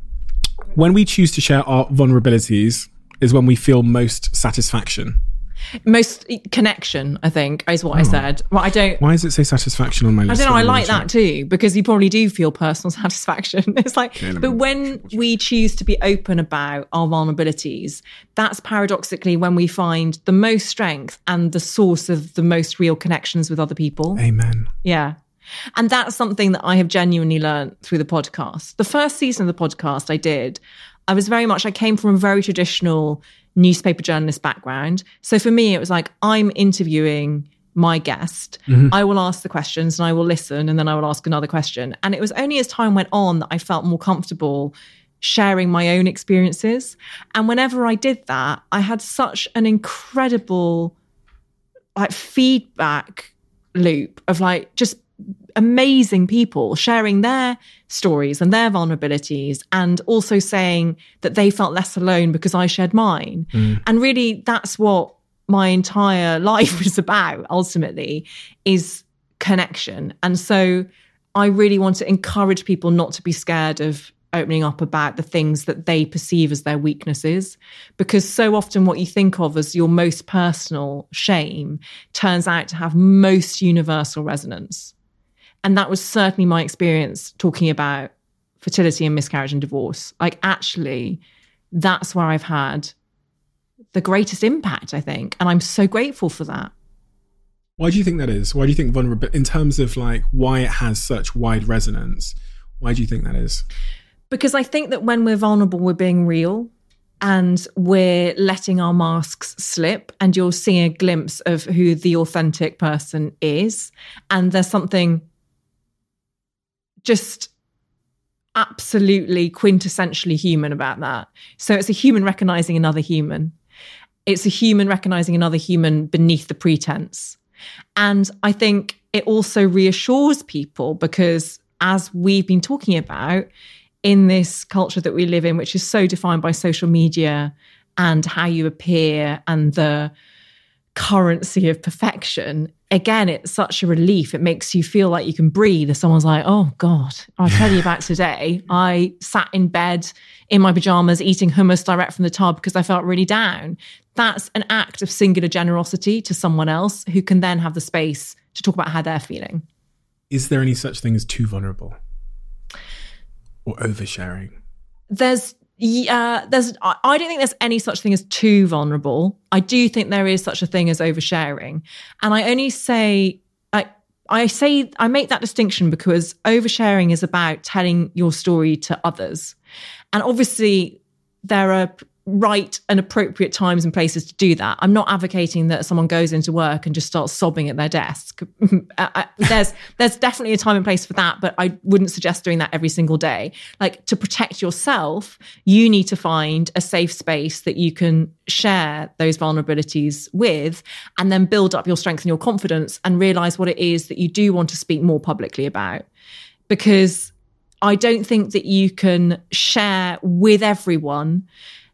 Speaker 1: When we choose to share our vulnerabilities is when we feel most satisfaction.
Speaker 2: Most connection, I think, is what oh. I said. Well, I don't.
Speaker 1: Why does it say satisfaction on my list?
Speaker 2: I don't know. I like that too, because you probably do feel personal satisfaction. It's like, okay, but when we choose to be open about our vulnerabilities, that's paradoxically when we find the most strength and the source of the most real connections with other people.
Speaker 1: Amen.
Speaker 2: Yeah. And that's something that I have genuinely learned through the podcast. The first season of the podcast I did, I was very much, I came from a very traditional newspaper journalist background. So for me, it was like, I'm interviewing my guest. Mm-hmm. I will ask the questions and I will listen and then I will ask another question. And it was only as time went on that I felt more comfortable sharing my own experiences. And whenever I did that, I had such an incredible like feedback loop of like just amazing people sharing their stories and their vulnerabilities and also saying that they felt less alone because I shared mine. Mm. And really that's what my entire life was about ultimately, is connection. And so I really want to encourage people not to be scared of opening up about the things that they perceive as their weaknesses, because so often what you think of as your most personal shame turns out to have most universal resonance. And that was certainly my experience talking about fertility and miscarriage and divorce. Like, actually, that's where I've had the greatest impact, I think. And I'm so grateful for that.
Speaker 1: Why do you think that is? Why do you think vulnerability, in terms of like why it has such wide resonance, why do you think that is?
Speaker 2: Because I think that when we're vulnerable, we're being real. and we're letting our masks slip, and you're seeing a glimpse of who the authentic person is. And there's something just absolutely quintessentially human about that. So it's a human recognizing another human. It's a human recognizing another human beneath the pretense. And I think it also reassures people because, as we've been talking about, in this culture that we live in, which is so defined by social media and how you appear and the currency of perfection, again, it's such a relief. It makes you feel like you can breathe. If someone's like, oh God, I'll tell you about today. I sat in bed in my pajamas eating hummus direct from the tub because I felt really down. That's an act of singular generosity to someone else who can then have the space to talk about how they're feeling.
Speaker 1: Is there any such thing as too vulnerable or oversharing?
Speaker 2: There's Yeah, there's. I don't think there's any such thing as too vulnerable. I do think there is such a thing as oversharing, and I only say I I say I make that distinction because oversharing is about telling your story to others, and obviously there are right and appropriate times and places to do that. I'm not advocating that someone goes into work and just starts sobbing at their desk. I, there's there's definitely a time and place for that, but I wouldn't suggest doing that every single day. Like, to protect yourself, you need to find a safe space that you can share those vulnerabilities with, and then build up your strength and your confidence and realize what it is that you do want to speak more publicly about. Because I don't think that you can share with everyone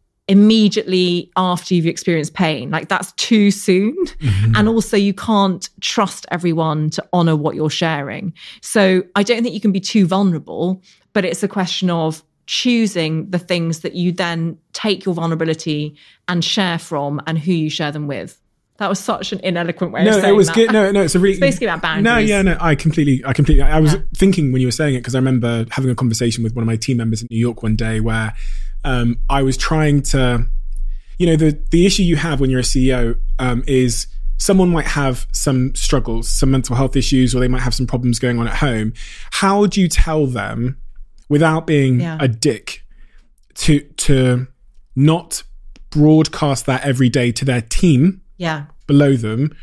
Speaker 2: immediately after you've experienced pain. Like, that's too soon. Mm-hmm. And also, you can't trust everyone to honor what you're sharing. So I don't think you can be too vulnerable, but it's a question of choosing the things that you then take your vulnerability and share from, and who you share them with. That was such an ineloquent way
Speaker 1: no,
Speaker 2: of saying that.
Speaker 1: No, it was good. No, no, it's a really...
Speaker 2: It's basically about boundaries.
Speaker 1: No, yeah, no, I completely, I completely... I was yeah. thinking when you were saying it, because I remember having a conversation with one of my team members in New York one day where um, I was trying to... You know, the, the issue you have when you're a C E O um, is someone might have some struggles, some mental health issues, or they might have some problems going on at home. How do you tell them, without being yeah. a dick, to to not broadcast that every day to their team
Speaker 2: yeah.
Speaker 1: below them,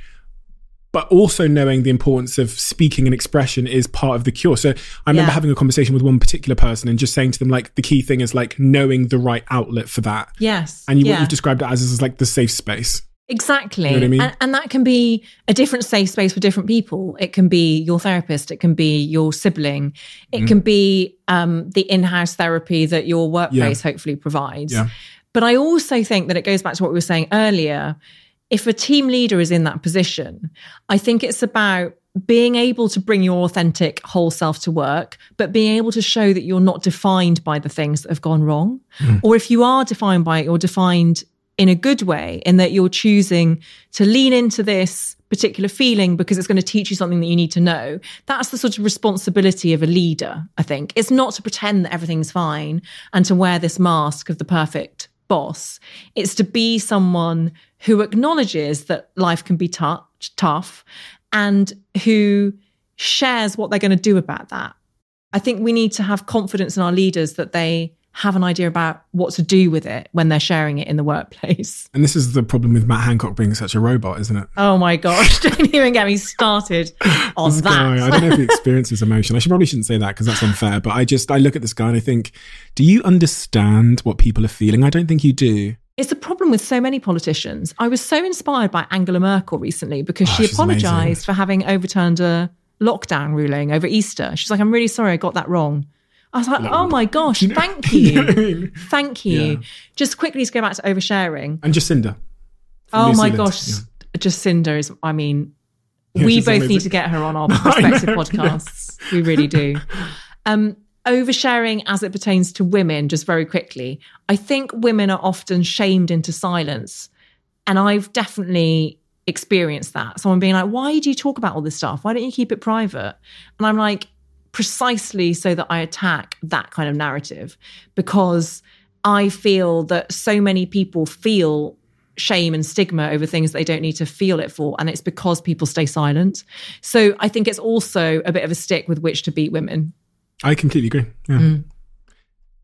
Speaker 1: but also knowing the importance of speaking and expression is part of the cure? So I remember yeah. having a conversation with one particular person and just saying to them, like, the key thing is like knowing the right outlet for that.
Speaker 2: Yes.
Speaker 1: And you,
Speaker 2: yeah.
Speaker 1: what you've described it as is like the safe space.
Speaker 2: Exactly.
Speaker 1: You know what I mean?
Speaker 2: and, and that can be a different safe space for different people. It can be your therapist. It can be your sibling. It mm. can be um, the in-house therapy that your workplace yeah. hopefully provides.
Speaker 1: Yeah.
Speaker 2: But I also think that it goes back to what we were saying earlier. If a team leader is in that position, I think it's about being able to bring your authentic whole self to work, but being able to show that you're not defined by the things that have gone wrong. Mm. Or if you are defined by it, you're defined in a good way, in that you're choosing to lean into this particular feeling because it's going to teach you something that you need to know. That's the sort of responsibility of a leader, I think. It's not to pretend that everything's fine and to wear this mask of the perfect boss. It's to be someone who acknowledges that life can be t- tough and who shares what they're going to do about that. I think we need to have confidence in our leaders that they have an idea about what to do with it when they're sharing it in the workplace.
Speaker 1: And this is the problem with Matt Hancock being such a robot, isn't it?
Speaker 2: Oh my gosh, don't even get me started on
Speaker 1: this
Speaker 2: that.
Speaker 1: Guy, I don't know if he experiences emotion. I should probably shouldn't say that because that's unfair, but I just, I look at this guy and I think, do you understand what people are feeling? I don't think you do. It's
Speaker 2: the problem with so many politicians. I was so inspired by Angela Merkel recently because oh, she apologised for having overturned a lockdown ruling over Easter. She's like, I'm really sorry I got that wrong. I was like, oh my gosh, thank you. you know I mean? Thank you. Yeah. Just quickly to go back to oversharing.
Speaker 1: And Jacinda.
Speaker 2: Oh
Speaker 1: New
Speaker 2: my
Speaker 1: Zealand.
Speaker 2: gosh. Yeah. Jacinda is, I mean,
Speaker 1: yeah,
Speaker 2: we both
Speaker 1: amazing.
Speaker 2: need to get her on our respective podcasts. We really do. Um, oversharing as it pertains to women, just very quickly. I think women are often shamed into silence. And I've definitely experienced that. Someone being like, why do you talk about all this stuff? Why don't you keep it private? And I'm like, precisely so that I attack that kind of narrative, because I feel that so many people feel shame and stigma over things they don't need to feel it for, and it's because people stay silent. So I think it's also a bit of a stick with which to beat women.
Speaker 1: I completely agree. Yeah. Mm.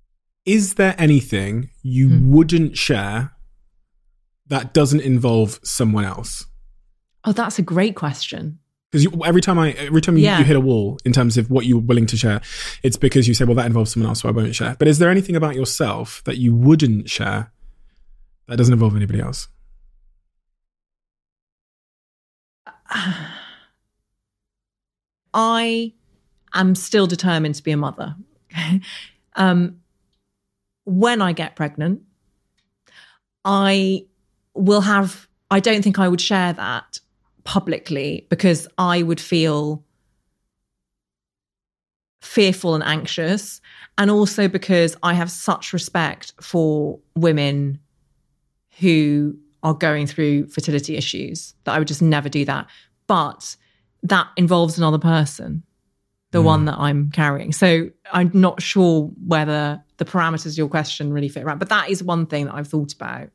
Speaker 1: Is there anything you mm. wouldn't share that doesn't involve someone else?
Speaker 2: Oh, that's a great question.
Speaker 1: Because every time I, every time you, yeah. you hit a wall in terms of what you're willing to share, it's because you say, well, that involves someone else, so I won't share. But is there anything about yourself that you wouldn't share that doesn't involve anybody else?
Speaker 2: I am still determined to be a mother. um, when I get pregnant, I will have, I don't think I would share that publicly because I would feel fearful and anxious. And also because I have such respect for women who are going through fertility issues that I would just never do that. But that involves another person, the mm. one that I'm carrying. So I'm not sure whether the parameters of your question really fit around, but that is one thing that I've thought about.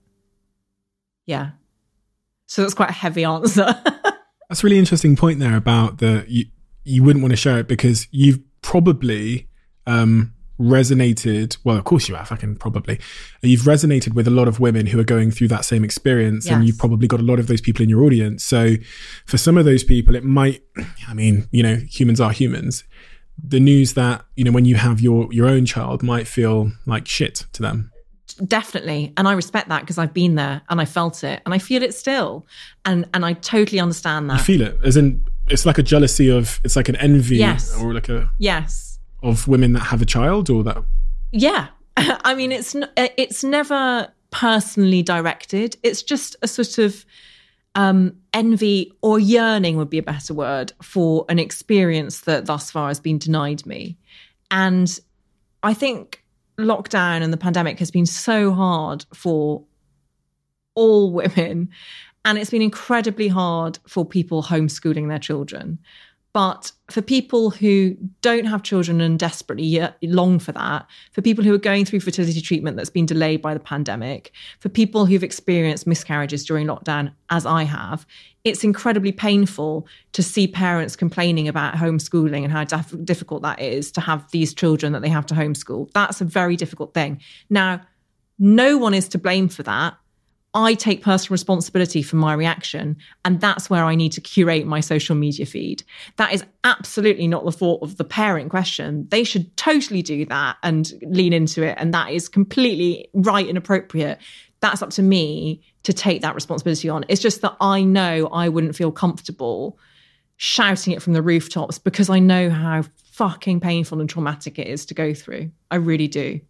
Speaker 2: Yeah. So that's quite a heavy answer.
Speaker 1: That's a really interesting point there about the, you, you wouldn't want to share it because you've probably um, resonated, well, of course you have, fucking probably. You've resonated with a lot of women who are going through that same experience, yes. and you've probably got a lot of those people in your audience. So for some of those people, it might, I mean, you know, humans are humans. The news that, you know, when you have your, your own child might feel like shit to them.
Speaker 2: Definitely. And I respect that because I've been there and I felt it and I feel it still. And and I totally understand that.
Speaker 1: You feel it as in, it's like a jealousy of, it's like an envy
Speaker 2: yes.
Speaker 1: or like a,
Speaker 2: yes.
Speaker 1: of women that have a child or that.
Speaker 2: Yeah. I mean, it's, it's never personally directed. It's just a sort of um, envy or yearning would be a better word for an experience that thus far has been denied me. And I think lockdown and the pandemic has been so hard for all women, and it's been incredibly hard for people homeschooling their children. But for people who don't have children and desperately long for that, for people who are going through fertility treatment that's been delayed by the pandemic, for people who've experienced miscarriages during lockdown, as I have, it's incredibly painful to see parents complaining about homeschooling and how dif- difficult that is to have these children that they have to homeschool. That's a very difficult thing. Now, no one is to blame for that. I take personal responsibility for my reaction, and that's where I need to curate my social media feed. That is absolutely not the fault of the parent in question. They should totally do that and lean into it, and that is completely right and appropriate. That's up to me to take that responsibility on. It's just that I know I wouldn't feel comfortable shouting it from the rooftops because I know how fucking painful and traumatic it is to go through. I really do.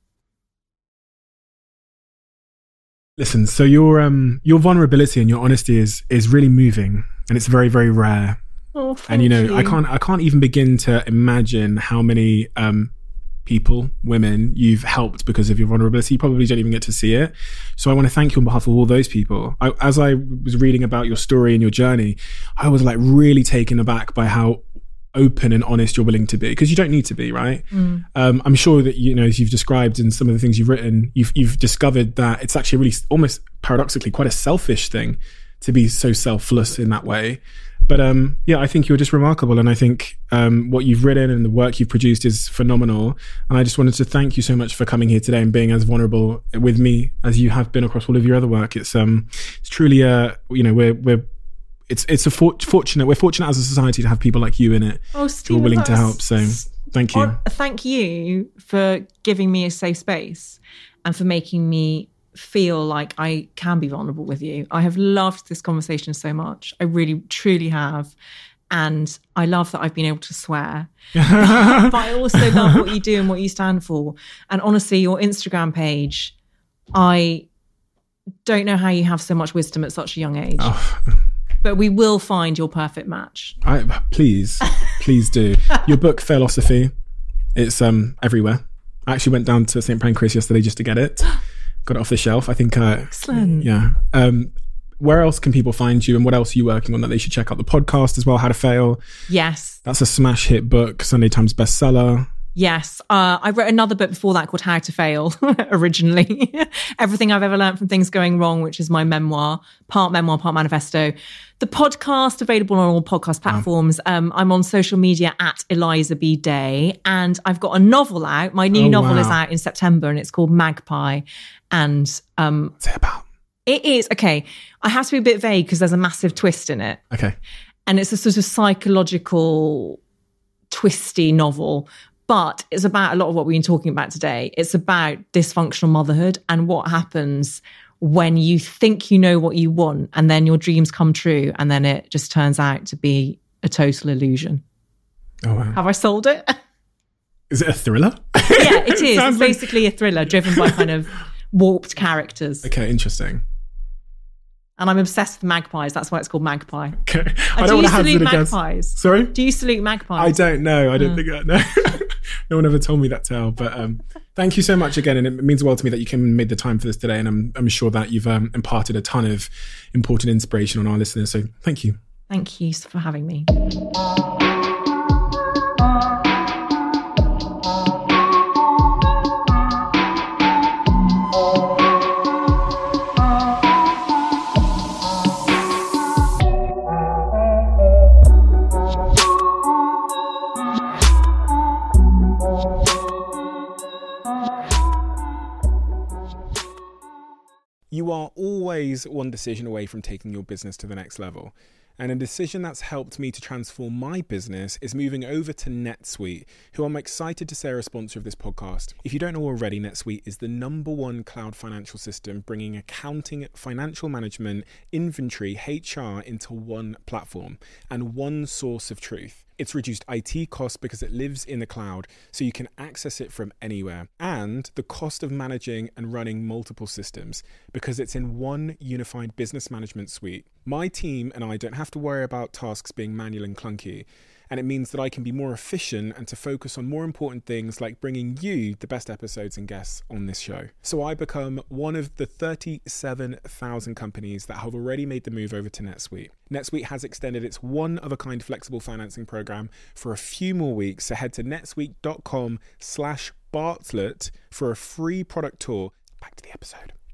Speaker 1: Listen, so your um your vulnerability and your honesty is is really moving, and it's very, very rare.
Speaker 2: Oh, thank
Speaker 1: and you know,
Speaker 2: you.
Speaker 1: I can't I can't even begin to imagine how many um people, women you've helped because of your vulnerability. You probably don't even get to see it. So I want to thank you on behalf of all those people. I, as I was reading about your story and your journey, I was like really taken aback by how open and honest you're willing to be, because you don't need to be, right? Mm. Um, I'm sure that, you know, as you've described in some of the things you've written, you've you've discovered that it's actually really almost paradoxically quite a selfish thing to be so selfless in that way. But um, yeah, I think you're just remarkable, and I think um, what you've written and the work you've produced is phenomenal. And I just wanted to thank you so much for coming here today and being as vulnerable with me as you have been across all of your other work. It's um, it's truly a, you know, we're we're. It's it's a for- fortunate. We're fortunate as a society to have people like you in it
Speaker 2: oh, Stephen,
Speaker 1: who are willing to help. So thank you.
Speaker 2: Oh, thank you for giving me a safe space and for making me feel like I can be vulnerable with you. I have loved this conversation so much. I really, truly have. And I love that I've been able to swear. but I also love what you do and what you stand for. And honestly, your Instagram page, I don't know how you have so much wisdom at such a young age. Oh. But we will find your perfect match.
Speaker 1: I, please, please do. Your book, Failosophy, it's um, everywhere. I actually went down to Saint Pancras yesterday just to get it. Got it off the shelf. I think... Uh,
Speaker 2: Excellent.
Speaker 1: Yeah. Um, where else can people find you, and what else are you working on that they should check out? The podcast as well, How to Fail.
Speaker 2: Yes.
Speaker 1: That's a smash hit book, Sunday Times bestseller.
Speaker 2: Yes. Uh, I wrote another book before that called How to Fail, originally. Everything I've ever learned from things going wrong, which is my memoir, part memoir, part manifesto. The podcast, available on all podcast platforms. Wow. Um, I'm on social media at Eliza B. Day. And I've got a novel out. My new oh, novel wow. is out in September and it's called Magpie. And um,
Speaker 1: what's it about?
Speaker 2: It is, okay, I have to be a bit vague because there's a massive twist in it.
Speaker 1: Okay.
Speaker 2: And it's a sort of psychological, twisty novel. But it's about a lot of what we've been talking about today. It's about dysfunctional motherhood and what happens when you think you know what you want and then your dreams come true and then it just turns out to be a total illusion.
Speaker 1: Oh, wow.
Speaker 2: Have I sold it?
Speaker 1: Is it a thriller?
Speaker 2: Yeah, it is.
Speaker 1: It
Speaker 2: it's basically a thriller driven by kind of warped characters.
Speaker 1: Okay, interesting.
Speaker 2: And I'm obsessed with magpies. That's why it's called Magpie.
Speaker 1: Okay.
Speaker 2: I, I don't want to hazard magpies. Against...
Speaker 1: Sorry?
Speaker 2: Do you salute magpies?
Speaker 1: I don't know. I don't uh. think I know. No one ever told me that tale. But um, thank you so much again. And it means well to me that you came and made the time for this today. And I'm, I'm sure that you've um, imparted a ton of important inspiration on our listeners. So thank you.
Speaker 2: Thank you for having me.
Speaker 1: You are always one decision away from taking your business to the next level. And a decision that's helped me to transform my business is moving over to NetSuite, who I'm excited to say are a sponsor of this podcast. If you don't know already, NetSuite is the number one cloud financial system, bringing accounting, financial management, inventory, H R into one platform and one source of truth. It's reduced I T costs because it lives in the cloud, so you can access it from anywhere. And the cost of managing and running multiple systems because it's in one unified business management suite. My team and I don't have to worry about tasks being manual and clunky. And it means that I can be more efficient and to focus on more important things like bringing you the best episodes and guests on this show. So I become one of the thirty-seven thousand companies that have already made the move over to NetSuite. NetSuite has extended its one-of-a-kind flexible financing program for a few more weeks. So head to netsuite.com slash Bartlett for a free product tour. Back to the episode.